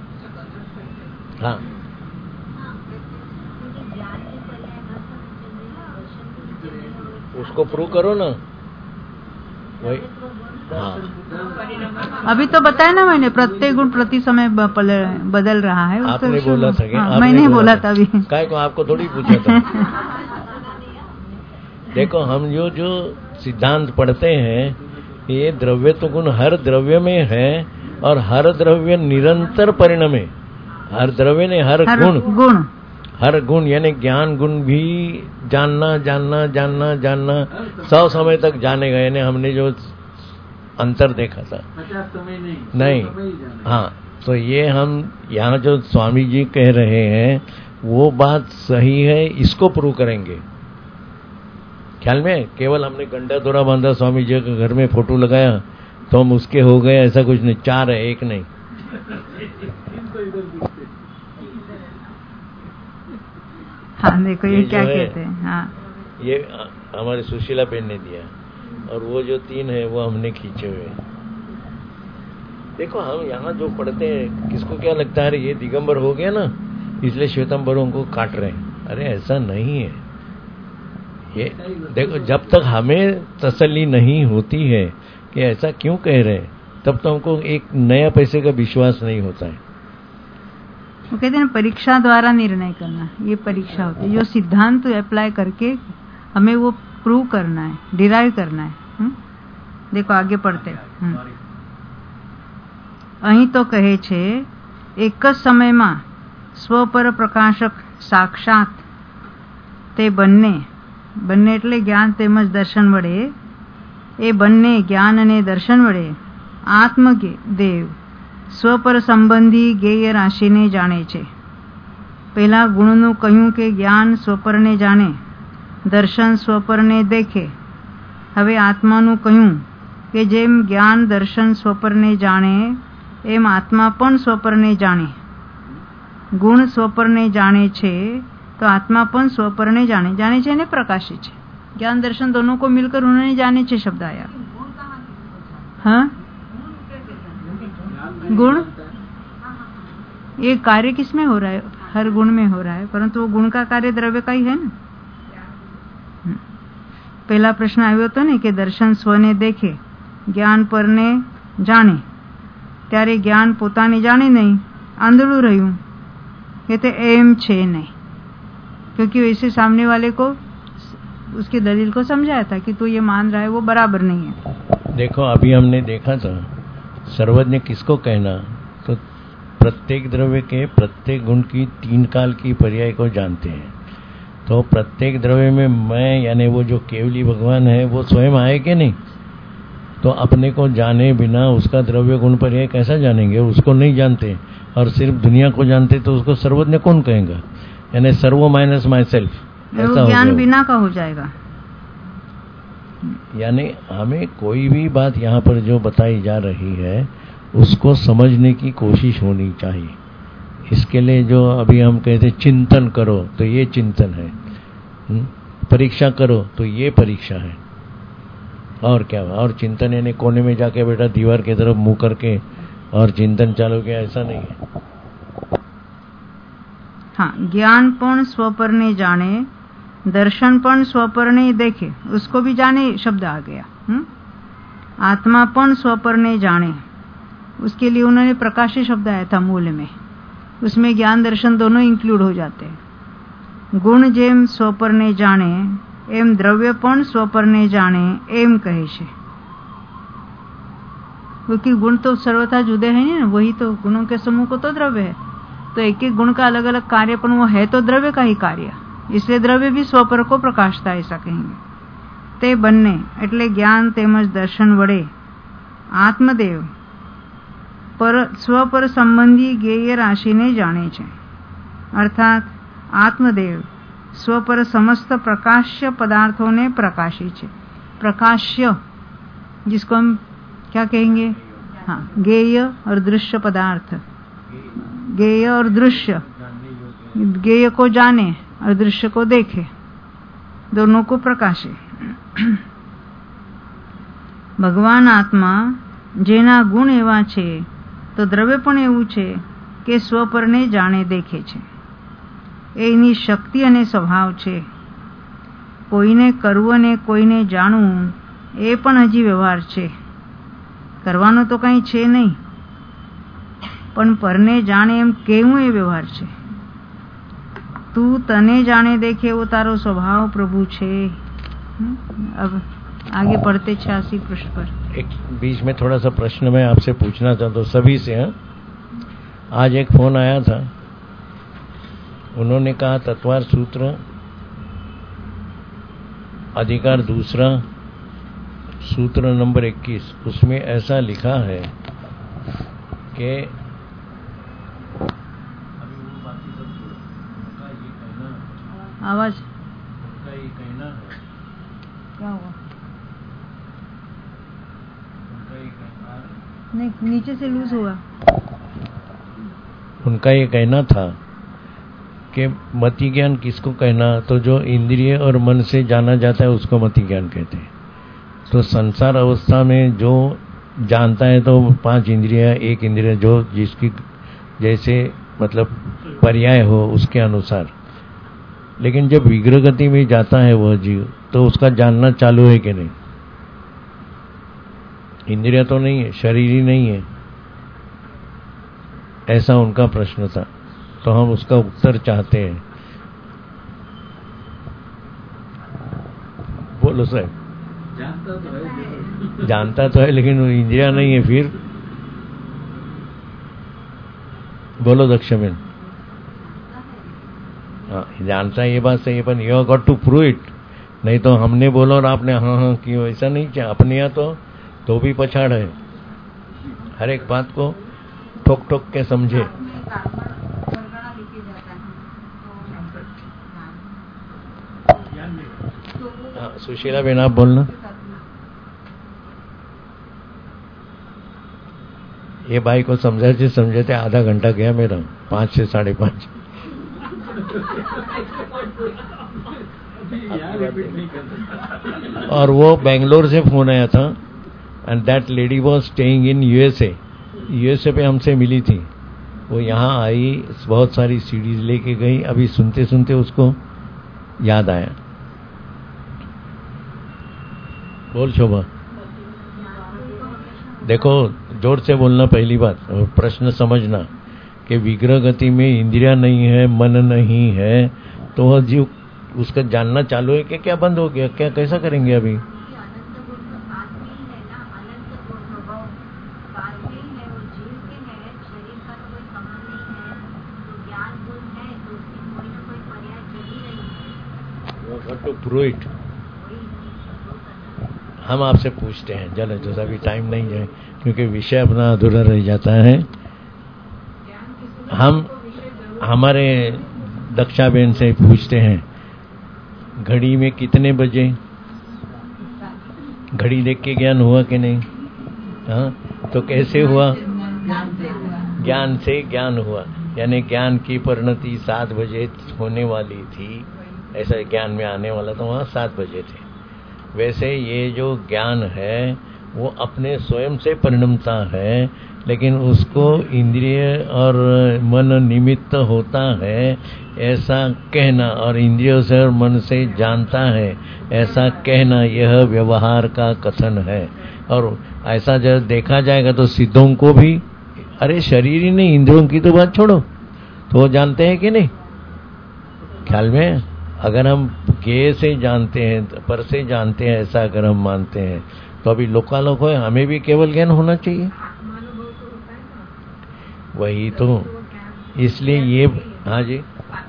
हाँ, उसको प्रूव करो ना वही। हाँ, अभी तो बताया ना मैंने, प्रत्येक गुण प्रति समय बदल रहा है। आपने बोला था क्या? हाँ, मैंने बोला था अभी। काय को आपको थोड़ी पूछा था। देखो, हम जो सिद्धांत पढ़ते हैं, ये द्रव्य तो गुण हर द्रव्य में है और हर द्रव्य निरंतर परिणमे। हर द्रव्य ने हर गुण हर गुण यानी ज्ञान गुण भी जानना जानना जानना जानना 100 समय तक जानेगा। यानी हमने जो अंतर देखा था 50 समय नहीं। हाँ, तो ये हम यहाँ जो स्वामी जी कह रहे हैं वो बात सही है, इसको प्रूव करेंगे। ख्याल में केवल हमने गंडा दोरा बांधा, स्वामी जी के घर में फोटो लगाया तो हम उसके हो गए, ऐसा कुछ नहीं। 4 है, 1 नहीं। हाँ, देखो ये क्या कहते हैं। हाँ, ये हमारे सुशीला बहन ने दिया और वो जो 3 है वो हमने खींचे हुए। देखो, हम यहाँ जो पढ़ते हैं, किसको क्या लगता है ये दिगंबर हो गया ना इसलिए श्वेतंबरों को काट रहे हैं। अरे ऐसा नहीं है। ये देखो, जब तक हमें तसल्ली नहीं होती है कि ऐसा क्यों कह रहे हैं, तब तो हमको एक नया पैसे का विश्वास नहीं होता है। वो कहते हैं परीक्षा द्वारा निर्णय करना, ये परीक्षा होती है। जो सिद्धांत अप्लाई करके हमें वो प्रूव करना है, डिराइव करना है। देखो आगे पढ़ते અહીં તો કહે છે એક જ સમયમાં સ્વપર પ્રકાશક સાક્ષાત તે બંને એટલે જ્ઞાન તેમજ દર્શન વડે, એ બંને જ્ઞાન અને દર્શન વડે આત્મદેવ સ્વપર સંબંધી જ્ઞેય રાશિને જાણે છે. પહેલા ગુણનું કહ્યું કે જ્ઞાન સ્વપરને જાણે, દર્શન સ્વપરને દેખે. હવે આત્માનું કહ્યું કે જેમ જ્ઞાન દર્શન સ્વપરને જાણે એમ આત્મા પણ સ્વપરને જાણે. ગુણ સ્વપરને જાણે છે तो आत्मा पण स्वपरने जाने छे ने प्रकाशी छे. ज्ञान दर्शन दोनों को मिलकर उन्होंने जाने छे शब्द आया. हाँ, गुण ये कार्य किसमें हो रहा है? हर गुण में हो रहा है, परंतु वो गुण का कार्य द्रव्य का ही है ना. पहला प्रश्न आयो तो ने कि दर्शन स्वने देखे, ज्ञान परने जाने. त्यारे ज्ञान पोताने जाने नहीं, आंधळું રહ્યું. ये तो एम छे नहीं, क्योंकि वैसे सामने वाले को उसकी दलील को समझाया था कि तू ये मान रहा है वो बराबर नहीं है. देखो, अभी हमने देखा था सर्वज्ञ किसको कहना, तो प्रत्येक द्रव्य के प्रत्येक गुण की 3 काल की पर्याय को जानते हैं. तो प्रत्येक द्रव्य में मैं यानी वो जो केवली भगवान है वो स्वयं आए कि नहीं, तो अपने को जाने बिना उसका द्रव्य गुण पर्याय कैसा जानेंगे? उसको नहीं जानते और सिर्फ दुनिया को जानते तो उसको सर्वज्ञ कौन कहेगा? यानी सर्व माइनस माई सेल्फ, ऐसा ज्ञान बिना का हो जाएगा. यानी हमें कोई भी बात यहाँ पर जो बताई जा रही है उसको समझने की कोशिश होनी चाहिए. इसके लिए जो अभी हम कहते चिंतन करो तो ये चिंतन है, परीक्षा करो तो ये परीक्षा है, और क्या? और चिंतन यानी कोने में जाके बेटा दीवार की तरफ मुंह करके और चिंतन चालू किया, ऐसा नहीं है. हाँ, ज्ञान पण स्वपरने जाने, दर्शन पण स्वपरने देखे, उसको भी जाने शब्द आ गया. आत्मा पण स्वपरने जाने, उसके लिए उन्होंने प्रकाशी शब्द आया था मूल में, उसमें ज्ञान दर्शन दोनों इंक्लूड हो जाते हैं. गुण जेम स्वपरने जाने एम द्रव्य पण स्वपरने जाने एम कहे छे. क्योंकि गुण तो सर्वथा जुदे हैं ना, वही तो गुणों के समूह को तो द्रव्य है. तो एक एक गुण का अलग अलग कार्य, पण वो है तो द्रव्य का ही कार्य, इसलिए द्रव्य भी स्वपर को प्रकाशता ऐसा कहेंगे. ते बन्ने એટલે જ્ઞાન તેમજ દર્શન વડે આત્મદેવ પર સ્વપર સંબંધી જ્ઞેય રાશિને જાણે છે. अर्थात आत्मदेव स्वपर समस्त प्रकाश्य पदार्थों ने प्रकाशी छे. प्रकाश्य जिसको हम क्या कहेंगे? हाँ, ज्ञेय और दृश्य पदार्थ. ज्ञेय और दृश्य, ज्ञेय को जाने और दृश्य को देखे, दोनों को प्रकाशे. भगवान आत्मा जेना गुण एवा छे तो द्रव्य पण एवुं छे કે સ્વપરને જાણે દેખે છે. એની શક્તિ અને સ્વભાવ છે. કોઈને કરવું અને કોઈને જાણવું એ પણ હજી વ્યવહાર છે. કરવાનો તો કંઈ છે નહીં, પણ પરને જાણે એમ કેવું એ વ્યવહાર છે. તું તને જાने देखे वो तारो स्वभाव प्रभु छे. अब आगे पढ़ते 86 पृष्ठ पर. एक बीच में थोड़ा सा प्रश्न मैं आपसे पूछना चाहता हूँ सभी से. आज एक फोन आया था, उन्होंने कहा तत्वार सूत्र अधिकार दूसरा सूत्र नंबर 21 उसमें ऐसा लिखा है कि आवाज उनका ये कहना है, क्या हुआ? उनका ये कहना नहीं, नीचे से लूज हुआ. उनका ये कहना था कि मति ज्ञान किसको कहना, तो जो इंद्रिय और मन से जाना जाता है उसको मति ज्ञान कहते हैं. तो संसार अवस्था में जो जानता है तो 5 इंद्रिय, 1 इंद्रिय जो जिसकी जैसे मतलब पर्याय हो उसके अनुसार. लेकिन जब विग्रह गति में जाता है वह जीव तो उसका जानना चालू है कि नहीं? इंद्रिय तो नहीं है, शरीर ही नहीं है, ऐसा उनका प्रश्न था. तो हम उसका उत्तर चाहते हैं. बोलो साहब. जानता तो है लेकिन इंद्रिया नहीं है. फिर बोलो दक्षमेन. हाँ, जानता है ये बात सही है, पर you got to prove it. नहीं तो हमने बोला और आपने हाँ हाँ क्यों, ऐसा नहीं चाहिए. अपने यहाँ तो भी पछाड़ है. हर एक बात को ठोक ठोक के समझे. हाँ, सुशीला बेन आप बोलना. ये भाई को समझाते आधा घंटा गया मेरा, 5 से 5:30. और वो बेंगलोर से फोन आया था and that lady was staying in USA पे हमसे मिली थी. वो यहाँ आई, बहुत सारी सीडीज लेके गई. अभी सुनते सुनते उसको याद आया. बोल शोभा. देखो जोर से बोलना पहली बात, और प्रश्न समझना कि विग्रह गति में इंद्रिया नहीं है, मन नहीं है, तो वह जीव उसका जानना चालू है कि क्या बंद हो गया, क्या कैसा करेंगे अभी? हम आपसे पूछते हैं, चलो जो अभी टाइम नहीं है क्योंकि विषय अपना अधूरा रह जाता है. हम हमारे दक्षा बहन से पूछते हैं घड़ी में कितने बजे, घड़ी देख के ज्ञान हुआ कि नहीं? हाँ, तो कैसे हुआ? ज्ञान से ज्ञान हुआ. यानी ज्ञान की परिणति 7 बजे होने वाली थी, ऐसा ज्ञान में आने वाला था, वहाँ 7 बजे थे. वैसे ये जो ज्ञान है वो अपने स्वयं से परिणमता है, लेकिन उसको इंद्रिय और मन निमित्त होता है ऐसा कहना, और इंद्रियों से और मन से जानता है ऐसा कहना, यह व्यवहार का कथन है. और ऐसा जब देखा जाएगा तो सिद्धों को भी, अरे शरीर ही नहीं, इंद्रियों की तो बात छोड़ो, तो वो जानते हैं कि नहीं? ख्याल में अगर हम ज्ञेय से जानते हैं, पर से जानते हैं, ऐसा अगर हम मानते हैं तो अभी लोकालोक है, हमें भी केवल ज्ञान होना चाहिए. वही तो, इसलिए ये, हाँ जी,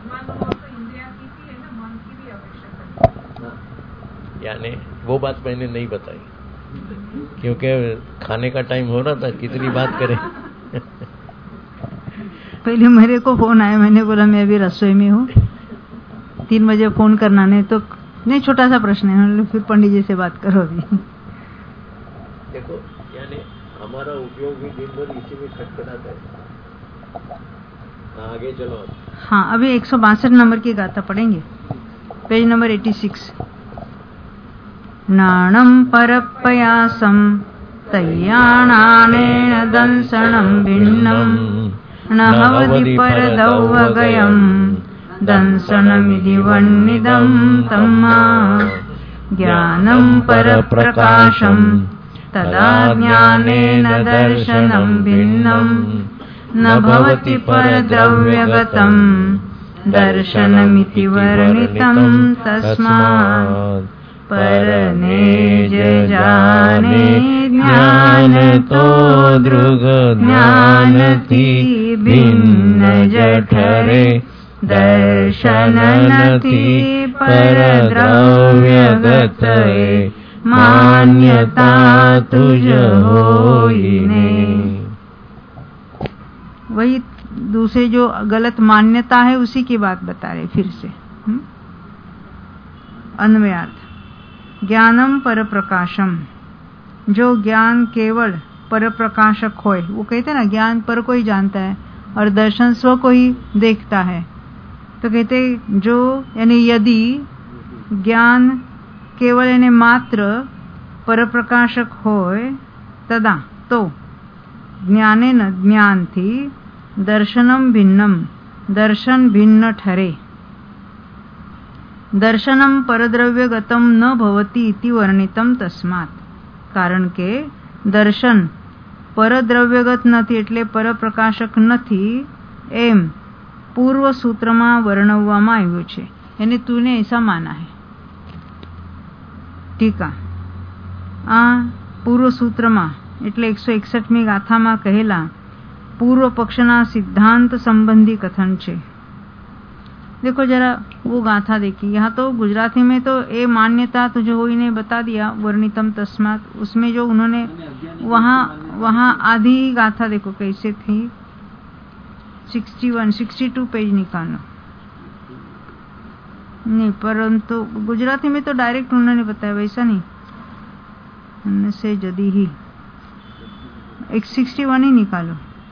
यानी वो बात मैंने नहीं बताई क्योंकि खाने का टाइम हो रहा था, कितनी बात करें. पहले मेरे को फोन आया, मैंने बोला मैं अभी रसोई में हूँ, 3 बजे फोन करना. नहीं तो नहीं, छोटा सा प्रश्न है, फिर पंडित जी से बात करो. अभी देखो, यानी हमारा उपयोग भी दिन भर इसी में खटखटाता है. आगे चलो. हाँ, अभी 162 नंबर की गाथा पढ़ेंगे, पेज नंबर 86. नाणं परपयासं तय्याणानेन दंसनं भिन्नं न हवति परदव्यगयं दंसनमिति वर्णितं तम्मा ज्ञानं परप्रकाशं तदा ज्ञानेन दर्शनं भिन्नं न भवति परद्रव्यगतं दर्शनमिति वर्णितं तस्मात् परने जाने ज्ञान तो दृग ज्ञानति भिन्न जठरे दर्शननति परद्रव्यगतये मान्यता तुझ होइने। वही दूसरे जो गलत मान्यता है उसी की बात बता रहे फिर से। अन्वयार्थ ज्ञानम पर प्रकाशम, जो ज्ञान केवल पर प्रकाशक होए, वो कहते हैं ना ज्ञान पर को ही जानता है और दर्शन स्व को ही देखता है। तो कहते जो यानी यदि ज्ञान केवल यानी मात्र पर प्रकाशक होए तदा तो ज्ञाने न ज्ञान थी दर्शनम भिन्नम, दर्शन भिन्न ठरे। दर्शनम परद्रव्यगतम न भवति इति वर्णितम तस्मात्, કારણ કે દર્શન પરદ્રવ્યગત નથી એટલે પરપ્રકાશક નથી એમ પૂર્વ સૂત્રમાં વર્ણવવામાં આવ્યું છે। એને તૂને ऐसा माना है। ટીકા આ પૂર્વ સૂત્રમાં એટલે 161મી ગાથામાં કહેલા પૂર્વ પક્ષના સિદ્ધાંત સંબંધી કથન છે। देखो जरा वो गाथा देखिए। यहाँ तो गुजराती में तो ये मान्यता तुझे हुई ने बता दिया वर्णितम तस्मात्, उसमें जो उन्होंने वहाँ आधी गाथा देखो कैसे थी। 62 पेज निकालो नहीं, परंतु गुजराती में तो डायरेक्ट उन्होंने बताया, वैसा नहीं से जदी ही 61 ही निकालो।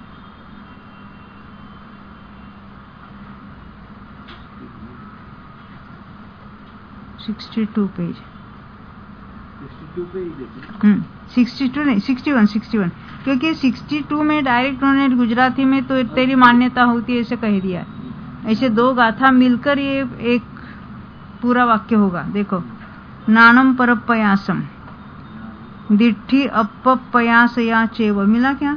पेज 62 नहीं 61, क्योंकि 62 में डायरेक्ट उन्होंने गुजराती में तो तेरी मान्यता होती है ऐसे कह दिया। ऐसे दो गाथा मिलकर ये एक पूरा वाक्य होगा। देखो नानम परपयासम दिट्ठी अपपयास या चेव मिला क्या?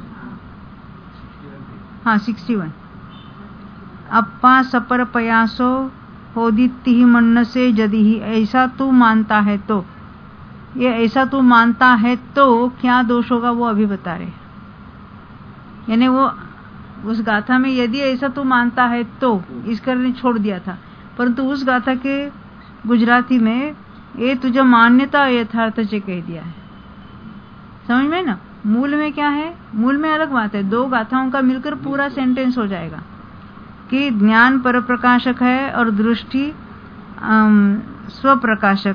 हाँ 61। अप्पा सपर पयासो होदित्ति ही मन्न से यदि ही, ऐसा तू मानता है तो, ये ऐसा तू मानता है तो क्या दोष होगा वो अभी बता रहे। यानी वो उस गाथा में यदि ऐसा तू मानता है तो इस करने छोड़ दिया था, परंतु उस गाथा के गुजराती में ये तुझे मान्यता यथार्थ से कह दिया है। समझ में ना? मूल में क्या है? मूल में अलग बात है, दो गाथाओं का मिलकर पूरा सेंटेंस हो जाएगा कि ज्ञान पर प्रकाशक है और दृष्टि स्वप्रकाशक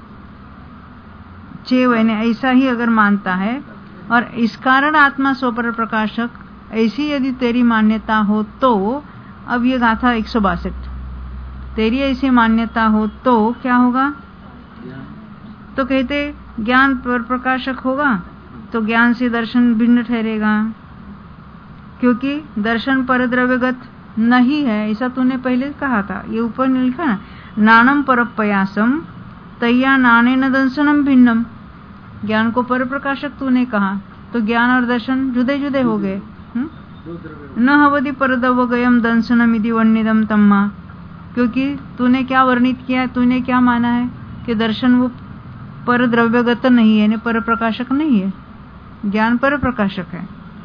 चेव, ऐसा ही अगर मानता है और इस कारण आत्मा स्वपर प्रकाशक, ऐसी यदि तेरी मान्यता हो तो, अब ये गाथा 162, तेरी ऐसी मान्यता हो तो क्या होगा? तो कहते ज्ञान पर प्रकाशक होगा तो ज्ञान से दर्शन भिन्न ठहरेगा, क्योंकि दर्शन पर द्रव्यगत नहीं है, ऐसा तूने पहले कहा था। ये ऊपर लिखा ना, नानम परपयासम तैया नाने न दर्शनम भिन्नम, ज्ञान को पर प्रकाशक तूने कहा तो ज्ञान और दर्शन जुदे जुदे हो गए। न हवति परदवगयम दंसनमिति वर्णितम तम्मा, क्योंकि तूने क्या वर्णित किया, तूने क्या माना है कि दर्शन वो पर द्रव्यगत नहीं है, पर प्रकाशक नहीं है, ज्ञान पर प्रकाशक है।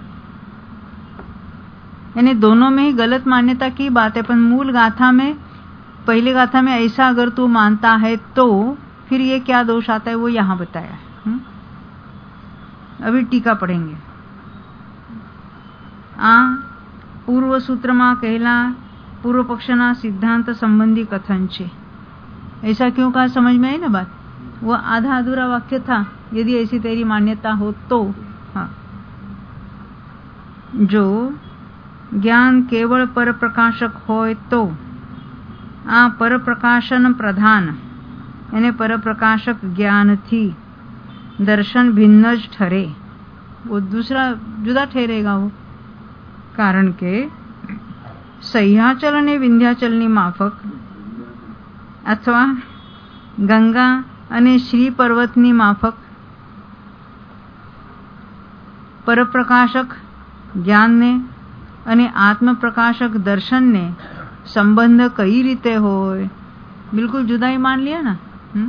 यानी दोनों में ही गलत मान्यता की बात है। पर मूल गाथा में, पहली गाथा में ऐसा अगर तू मानता है तो फिर ये क्या दोष आता है वो यहाँ बताया है। अभी टीका पढ़ेंगे। पूर्व सूत्र में कहला पूर्व पक्षना सिद्धांत संबंधी कथन छे। ऐसा क्यों कहा, समझ में आई ना बात? वो आधा अधूरा वाक्य था, यदि ऐसी तेरी मान्यता हो तो। हाँ, जो ज्ञान केवल पर प्रकाशक होय तो आ पर प्रकाशन प्रधान यानी पर प्रकाशक ज्ञान थी दर्शन भिन्न ज ठहरे, वो दूसरा जुदा ठहरेगा वो। કારણ કે સહ્યાચલ અને વિંધ્યાચલની માફક અથવા ગંગા અને શ્રી પર્વતની માફક પરપ્રકાશક જ્ઞાનને અને આત્મપ્રકાશક દર્શનને સંબંધ કઈ રીતે હોય? બિલકુલ જુદાઈ માન લે ને.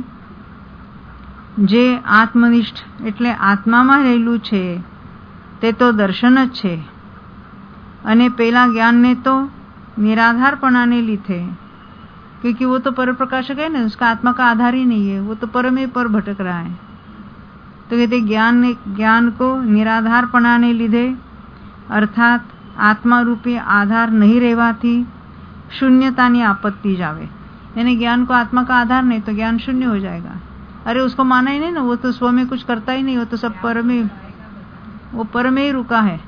જે આત્મનિષ્ઠ એટલે આત્મામાં રહેલું છે તે તો દર્શન જ છે, અને પેલા જ્ઞાનને तो निराधारपणाने लिखे, क्योंकि वो तो पर प्रकाशक है ना, उसका आत्मा का आधार ही नहीं है, वो तो पर में पर भटक रहा है. तो कहते ज्ञान को निराधारपणाने લીધે अर्थात आत्मा रूपी आधार नहीं રહેવાથી शून्यतानी आपत्ति जावे. यानी ज्ञान को आत्मा का आधार नहीं तो ज्ञान शून्य हो जाएगा. अरे उसको माना ही नहीं ना, वो तो स्व में कुछ करता ही नहीं, वो तो सब पर में, वो पर में ही रुका है.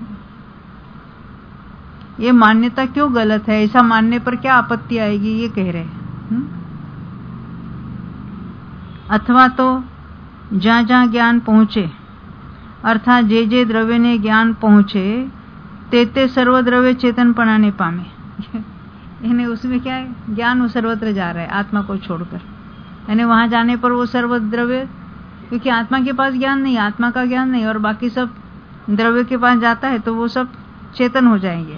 ये मान्यता क्यों गलत है? ऐसा मानने पर क्या आपत्ति आएगी, ये कह रहे हैं. अथवा तो जहाँ जहाँ ज्ञान पहुँचे, अर्थात जे जे द्रव्य ने ज्ञान पहुँचे ते सर्व द्रव्य चेतनपणाने पामे. यानी उसमें क्या है, ज्ञान वो सर्वत्र जा रहा है आत्मा को छोड़कर, यानी वहां जाने पर वो सर्व द्रव्य, क्योंकि आत्मा के पास ज्ञान नहीं, आत्मा का ज्ञान नहीं, और बाकी सब द्रव्य के पास जाता है तो वो सब चेतन हो जाएंगे.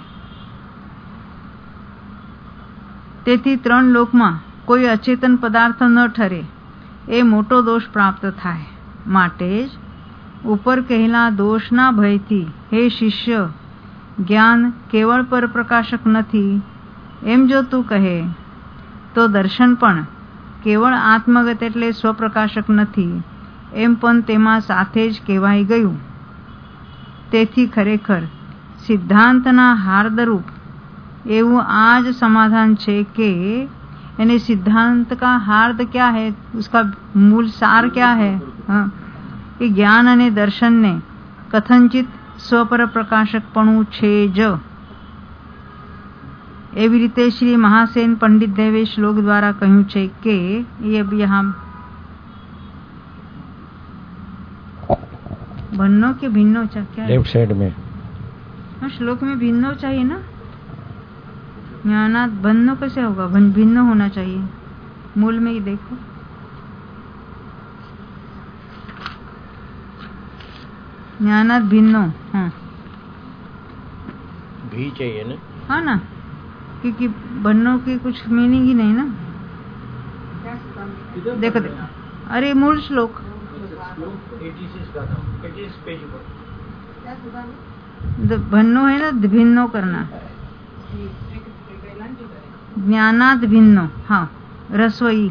તેથી ત્રણ લોકમાં કોઈ અચેતન પદાર્થ ન ઠરે એ મોટો દોષ પ્રાપ્ત થાય. માટે જ ઉપર કહેલા દોષના ભયથી હે શિષ્ય, જ્ઞાન કેવળ પર પ્રકાશક નથી એમ જો તું કહે તો દર્શન પણ કેવળ આત્મગત એટલે સ્વપ્રકાશક નથી એમ પણ તેમાં સાથે જ કહેવાઈ ગયું. તેથી ખરેખર સિદ્ધાંતના હાર્દરૂપ એવું आज समाधान છે કે यानी सिद्धांत का हार्द क्या है, उसका मूल सार क्या है, कि ज्ञान અને दर्शन ने कथनचित स्वपर प्रकाशकपणું છે જ. એવી રીતે શ્રી महासेन पंडित देवे श्लोक द्वारा કહ્યું છે કે ये अब यहाँ भन्नो के भिन्नो क्या लेफ्ट साइड में श्लोक में भिन्नो चाहिए ना, ज्ञानात भिन्न कैसे होगा, भिन्न होना चाहिए. मूल में ही देखो, ज्ञानात भिन्नो. हाँ भी चाहिए ना. हाँ ना, क्योंकि भन्नो की कुछ मीनिंग ही नहीं ना. देखो देखो, अरे मूल श्लोक 86 पेज पर भन्नो है ना, भिन्नो करना. ज्ञानात भिन्नो, हाँ रसोई.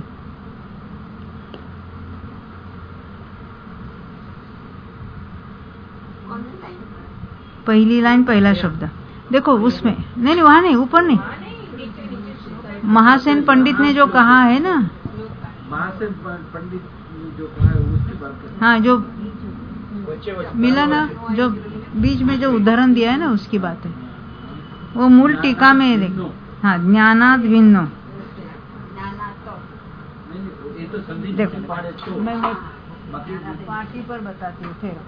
पहली लाइन पहला शब्द देखो उसमें, नहीं वहां नहीं, ऊपर नहीं. महासेन पंडित ने जो कहा है ना, महासेन पंडित ने जो कहा है उसकी बात कर. हाँ जो मिला ना, जो बीच में जो उदाहरण दिया है ना उसकी बात है. वो मूल टीका में देखो. हाँ ज्ञानात भिन्नो. देखो मैं पार्टी पर बताती हूँ फिर.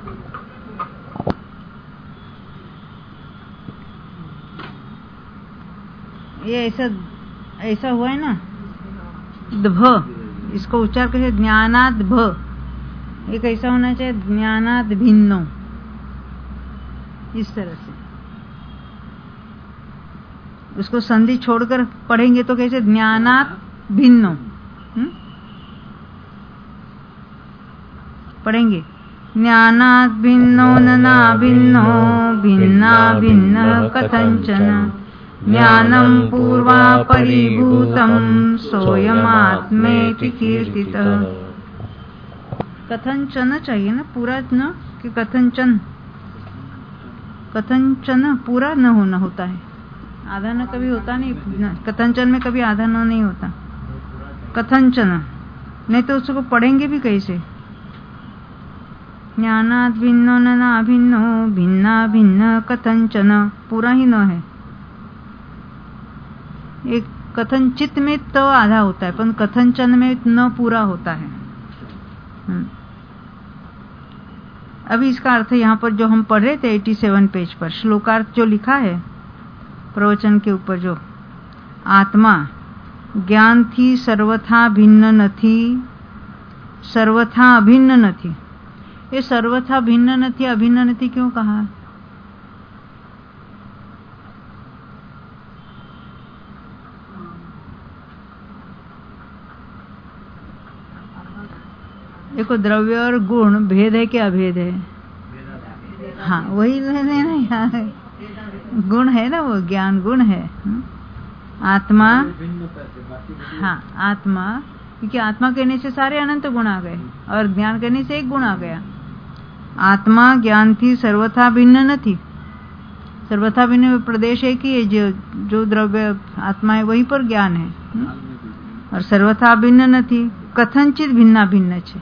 ये ऐसा हुआ है ना, भ, इसको उच्चार कैसे, ज्ञानात भ. ये कैसा होना चाहिए, ज्ञानात भिन्नो, इस तरह से. उसको संधि छोड़कर पढ़ेंगे तो कैसे, ज्ञानात भिन्नो. पढ़ेंगे ज्ञानात भिन्नो न भिन्नो भिन्ना भिन्न कथंचन ज्ञानम पूर्वा परिभूतम सोयमात्मेति कीर्तितः. कथंचन चाहिए ना, पूरा न कि कथंचन. कथंचन पूरा न होना होता है, आधा न कभी होता नहीं. कथंचन में कभी आधा न नहीं होता. कथंचन नहीं तो उसको पढ़ेंगे भी कैसे. ज्ञानात भिन्नो न भिन्नो भिन्ना भिन्न कथंचन, पूरा ही न है. एक कथनचित में तो आधा होता है, पर कथंचन में न पूरा होता है. अभी इसका अर्थ यहाँ पर जो हम पढ़ रहे थे 87 पेज पर श्लोकार्थ जो लिखा है प्रवचन के ऊपर, जो आत्मा ज्ञान थी सर्वथा भिन्न नथी, सर्वथा अभिन्न नथी, ये सर्वथा भिन्न नथी अभिन्न नथी क्यों कहा? देखो द्रव्य और गुण भेद है कि अभेद है? हाँ वही मैंने ना यहाँ गुण है ना, वो ज्ञान गुण है। आत्मा, हाँ आत्मा, क्योंकि आत्मा कहने से सारे अनंत गुण आ गए और ज्ञान कहने से एक गुण आ गया। आत्मा ज्ञान थी सर्वथा भिन्न न थी, सर्वथा भिन्न प्रदेश है कि जो द्रव्य आत्मा है वहीं पर ज्ञान है, और सर्वथा भिन्न न थी, कथनचित भिन्ना भिन्न छे।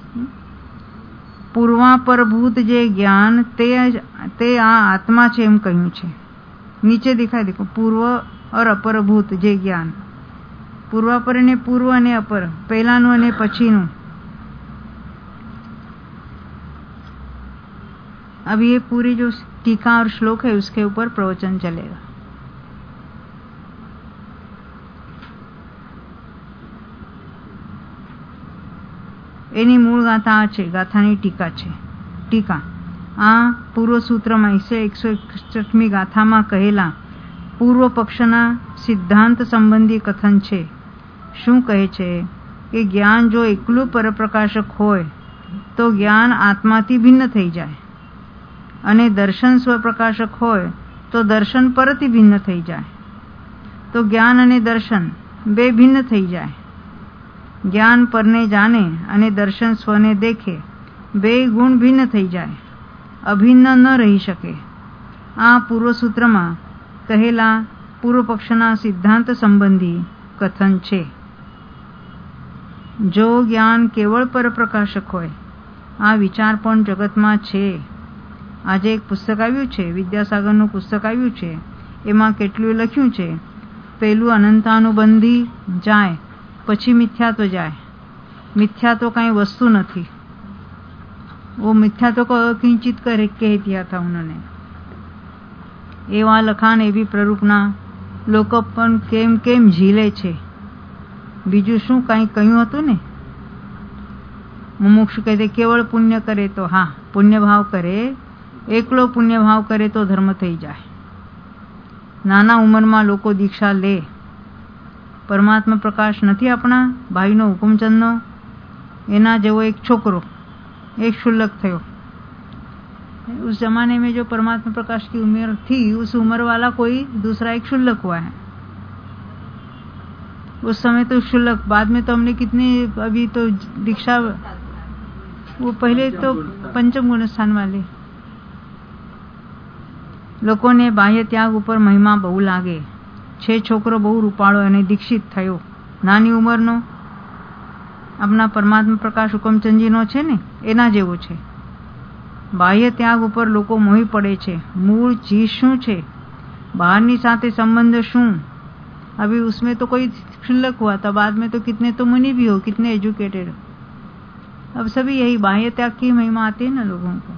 પૂર્વાપરભૂત જે જ્ઞાન તે આ આત્મા છે એમ કહ્યું છે। નીચે દેખાય, દેખો પૂર્વ और अपरभूत જે જ્ઞાન, પૂર્વાપર ને પૂર્વ અને અપર, પહેલાનું અને પછીનું। अब ये पूरी जो टीका और श्लोक है उसके ऊपर प्रवचन चलेगा। એની મૂળ ગાથા છે, ગાથાની ટીકા છે। ટીકા આ પૂર્વ સૂત્રમાં 161મી ગાથામાં કહેલા પૂર્વ પક્ષના સિદ્ધાંત સંબંધી કથન છે। શું કહે છે કે જ્ઞાન જો એકલું પરપ્રકાશક હોય તો જ્ઞાન આત્માથી ભિન્ન થઈ જાય, અને દર્શન સ્વપ્રકાશક હોય તો દર્શન પરથી ભિન્ન થઈ જાય, તો જ્ઞાન અને દર્શન બે ભિન્ન થઈ જાય। ज्ञान परने जाने અને દર્શન સ્વને દેખે, બે ગુણ ભિન્ન થઈ જાય, અભિન્ન ન રહી શકે। આ પૂર્વ સૂત્રમાં કહેલા પૂર્વ પક્ષના સિદ્ધાંત સંબંધી કથન છે। જો જ્ઞાન કેવળ પરપ્રકાશક હોય, આ વિચાર પણ જગતમાં છે। આજે એક પુસ્તક આવ્યું છે, વિદ્યાસાગરનું પુસ્તક આવ્યું છે, એમાં કેટલું લખ્યું છે, પહેલું અનંતાનુબંધી જાય, પછી मिथ्यात्व जाए। मिथ्यात्व कहीं वस्तु नहीं, वो मिथ्यात्व को किंचित कर कह दिया था उन्होंने। एवा लखान एवी प्ररूपना लोग पण केम केम झीले छे, बीजू शू कहीं कहूं हतुं ने। मुमुक्षु कहते केवल पुण्य करे तो, हाँ पुण्य भाव करे, एकलो पुण्य भाव करे तो धर्म थई जाए। नाना उमर में लोग दीक्षा ले, परमात्मा प्रकाश नहीं अपना भाईनो हुकुमचंदनो, एना जेवो एक छोकरो, एक शुल्लक थयो। उस जमाने में जो परमात्मा प्रकाश की उम्र थी, उस उम्र वाला कोई दूसरा एक शुल्लक हुआ है। उस समय तो शुल्लक, बाद में तो हमने कितनी अभी तो दीक्षा, वो पहले तो पंचम गुण स्थान वाले लोगों ने बाह्य त्याग ऊपर महिमा बहु लागे। छे छोकरो बहु रूपाळो અને દીક્ષિત થયો, નાની ઉંમરનો, આપણા પરમાત્મા પ્રકાશ હુકમચંદજીનો છે ને એના જેવો છે। બાહ્ય ત્યાગ ઉપર લોકો મોહી પડે છે। મૂળ ચીજ શું છે, બહારની સાથે સંબંધ શું? अभी उसमें तो कोई क्षुल्लक हुआ था, बाद में तो कितने तो मुनि भी हो, कितने एजुकेटेड। अब सभी यही बाह्य त्याग की महिमा आती है ना लोगों को।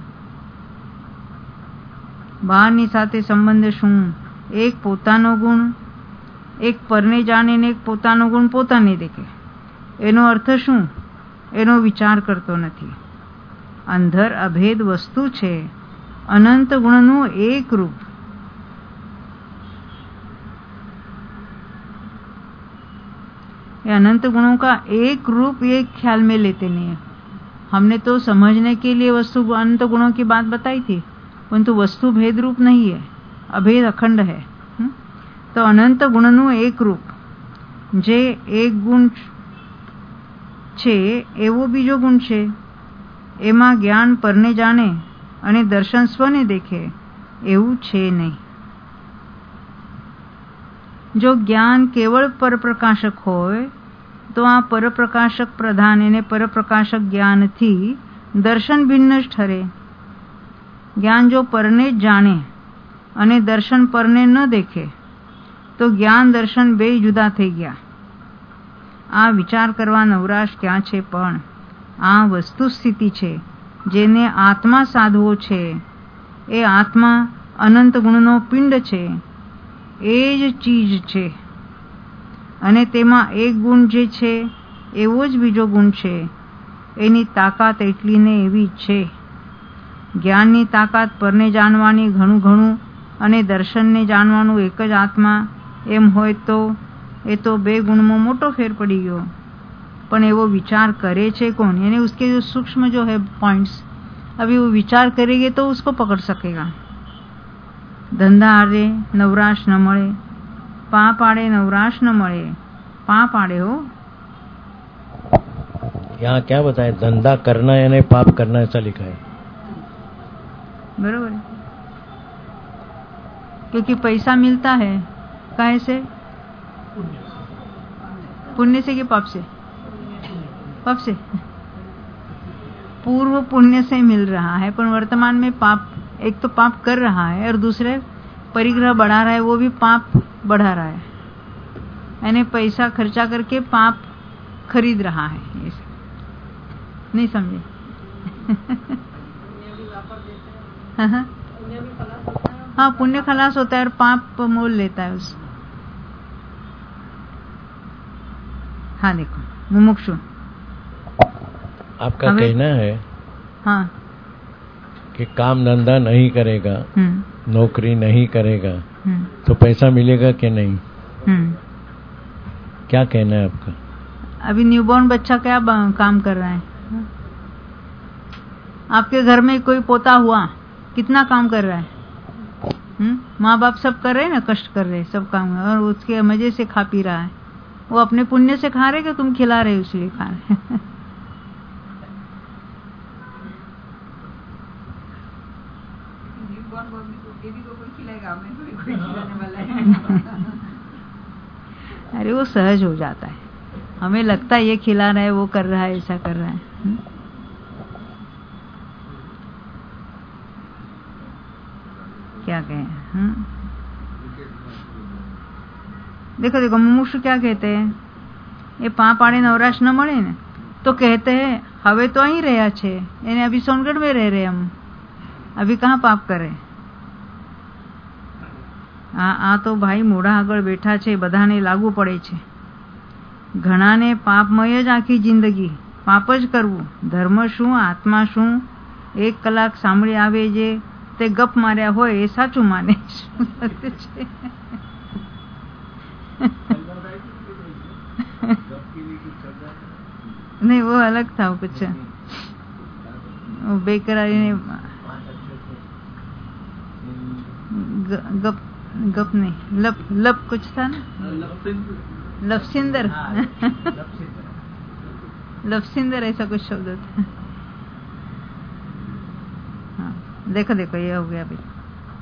બહારની સાથે સંબંધ શું? એક પોતાનો ગુણ, એક પરને જાણે ને એક પોતાનો ગુણ પોતાને દેખે। એનો અર્થ શું? એનો વિચાર કરતો નથી। અંધર અભેદ વસ્તુ છે, અનંત ગુણનું એક રૂપ। ये अनंत गुणों का एक रूप ये ख्याल में लेते नहीं है। हमने तो समझने के लिए वस्तु अनंत गुणों की बात बताई थी, परंतु वस्तु भेद रूप नहीं है, अभेद अखंड है। तो अनंत गुणનું એક રૂપ, જે એક ગુણ છે એવો બીજો ગુણ છે। એમાં જ્ઞાન પરને જાણે અને દર્શન સ્વને દેખે એવું છે નહીં। જો જ્ઞાન કેવળ પરપ્રકાશક હોય તો આ પરપ્રકાશક પ્રધાન એને પરપ્રકાશક જ્ઞાનથી દર્શન ભિન્ન જ ઠરે। જ્ઞાન જો પરને જ જાણે અને દર્શન પરને ન દેખે તો જ્ઞાન દર્શન બે જુદા થઈ ગયા। આ વિચાર કરવા નવરાશ ક્યાં છે? પણ આ વસ્તુ સ્થિતિ છે, જેને આત્મા સાધવો છે એ આત્મા અનંત ગુણનો પિંડ છે, એ જ ચીજ છે અને તેમાં એક ગુણ જે છે એવો જ બીજો ગુણ છે. એની તાકાત એટલી ને એવી જ છે. જ્ઞાનની તાકાત પરને જાણવાની ઘણું ઘણું અને દર્શનને જાણવાનું એક જ આત્મા એમ હોય તો એ तो 2 गुणમાં मोटो फेर पड़ी गयो. पण वो विचार करे छे कौन? यानी उसके जो सूक्ष्म जो है पॉइंट्स, अभी वो विचार करेंगे तो उसको पकड़ सकेगा. धंधा आड़े नवराश न मळे, पाप आड़े नवराश न मळे. पाप आड़े हो, यहाँ क्या बताए? धंधा करना यानी पाप करना, ऐसा लिखा है. बरोबर है, क्योंकि पैसा मिलता है काहे से? पुण्य से कि पाप से? पाप से. पूर्व पुण्य से मिल रहा है, पर वर्तमान में पाप, एक तो पाप कर रहा है और दूसरे परिग्रह बढ़ा रहा है, वो भी पाप बढ़ा रहा है. यानी पैसा खर्चा करके पाप खरीद रहा है. नहीं समझे? हाँ, पुण्य खलास होता है और पाप मोल लेता है उस. हाँ देखो, मुमुक्षु आपका कहना है हाँ कि काम धंधा नहीं करेगा, नौकरी नहीं करेगा तो पैसा मिलेगा कि नहीं? क्या कहना है आपका? अभी न्यूबॉर्न बच्चा क्या काम कर रहा है? आपके घर में कोई पोता हुआ, कितना काम कर रहा है? माँ बाप सब कर रहे हैं ना, कष्ट कर रहे हैं, सब काम, और उसके मजे से खा पी रहा है. वो अपने पुण्य से खा रहे कि तुम खिला रहे हो इसलिए खा रहे? अरे वो सहज हो जाता है. हमें लगता है ये खिला रहा है, वो कर रहा है, ऐसा कर रहा है. क्या कहें? देखो देखो, मुमुक्षु क्या कहते हैं? ये पाप आड़े नवराश न મળે ને तो कहते हैं હવે तो અહીં રહ્યા છે, यानी अभी सोनगढ़ में रह रहे हम, अभी कहाँ पाप करे? આ તો ભાઈ મોઢા આગળ બેઠા છે, બધાને લાગુ પડે છે. ઘણાને પાપમય જ આખી જિંદગી, પાપ જ કરવું. ધર્મ શું, આત્મા શું? 1 કલાક સાંભળી આવે જે તે ગપ માર્યા હોય એ સાચું માને. नहीं, वो अलग था कुछ, वो बेकरारी ने गप नहीं, लप कुछ था ना, लफसिंदर. लफसिंदर ऐसा कुछ शब्द था. हाँ, देखो देखो, ये हो गया. भाई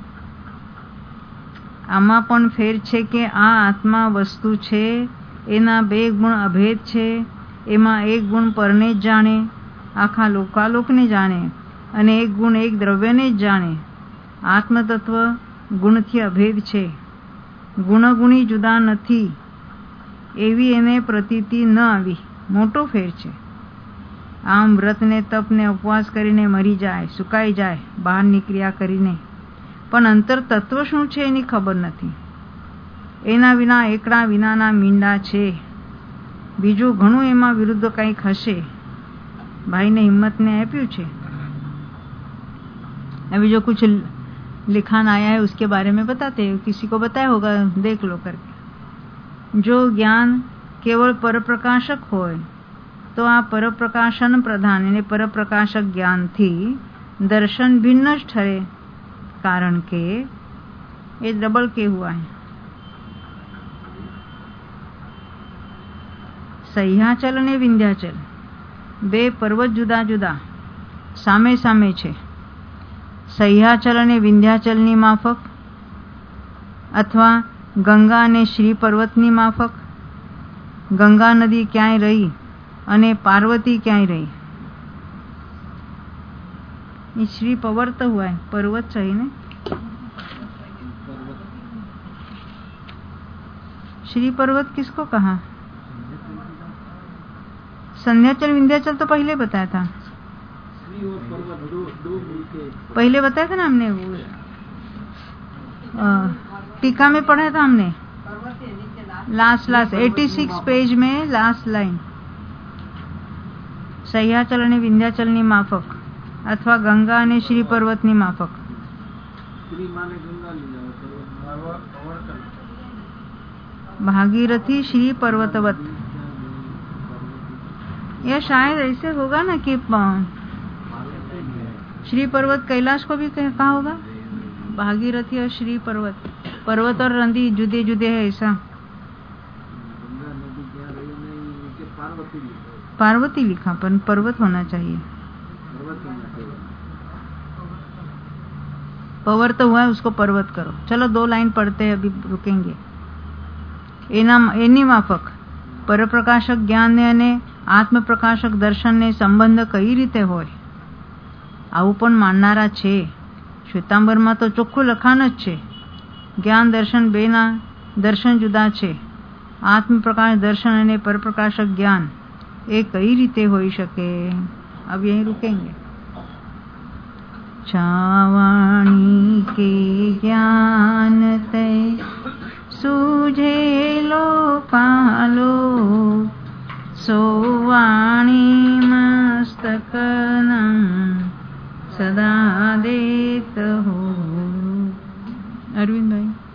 આમાં પણ ફેર છે કે આ આત્મા વસ્તુ છે, એના 2 ગુણ અભેદ છે. એમાં એક ગુણ પરને જ જાણે, આખા લોકાલોકને જાણે, અને એક ગુણ એક દ્રવ્યને જ જાણે. આત્મતત્વ ગુણથી અભેદ છે, ગુણગુણી જુદા નથી, એવી એને પ્રતીતિ ન આવી. મોટો ફેર છે. આમ વ્રતને તપને ઉપવાસ કરીને મરી જાય, સુકાઈ જાય બહારની ક્રિયા કરીને, પણ અંતર તત્વ શું છે એની ખબર નથી. એના વિના એકડા વિનાના મીંડા છે. બીજું ઘણું એમાં વિરુદ્ધ કંઈક હશે. ભાઈને હિંમતને આપ્યું છે. अभी जो कुछ लिखान आया है उसके बारे में बताते हैं, किसी को बताया होगा, देख लो करके. जो ज्ञान केवल परप्रकाशक होय तो आ परप्रकाशन प्रधान यानी परप्रकाशक ज्ञान थी दर्शन भिन्न ज ठरे, कारण के ये डबल के हुआ है. સહ્યાચલ અને વિંધ્યાચલ 2 પર્વત જુદા જુદા સામે સામે છે. સહ્યાચલ અને વિંધ્યાચલની માફક, અથવા ગંગા અને શ્રી પર્વતની માફક. ગંગા નદી ક્યાંય રહી અને પાર્વતી ક્યાંય રહી? ये श्री पवर्त हुआ है, पर्वत चाहिए ना. श्री पर्वत किसको कहा? संध्याचल विंध्याचल तो पहले बताया था. अग्नि और पर्वत दो मिलके। पहले बताया था ना हमने, वो टीका में पढ़ा था हमने, लास्ट 86 पेज में लास्ट लाइन, सह्याचल અને વિંધ્યાચલની માફક અથવા ગંગા અને શ્રી પર્વતની માફક. श्री माने गंगा लीला भागीरथी श्री पर्वतवत. यह शायद ऐसे होगा ना कि श्री पर्वत कैलाश को भी कहा होगा, भागीरथी और श्री पर्वत, पर्वत और नदी जुदे जुदे है ऐसा. पार्वती लिखा पर पर्वत होना चाहिए. पवर तो हुआ है, उसको पर्वत करो. चलो 2 लाइन पढ़ते हैं, अभी रुकेंगे. એની માફક પરપ્રકાશક જ્ઞાનને અને આત્મપ્રકાશક દર્શનને સંબંધ કઈ રીતે હોય, આવું પણ માનનારા છે. શ્વેતાંબરમાં તો ચોખ્ખું લખાણ જ છે, જ્ઞાન દર્શન બેના દર્શન જુદા છે. આત્મપ્રકાશ દર્શન અને પરપ્રકાશક જ્ઞાન એ કઈ રીતે હોઈ શકે. अब यहीं रुकेंगे. छावाणी के ज्ञान ते सूझेलो पालो, सोवाणी मस्तकनं सदा देत हो. अरविंद भाई.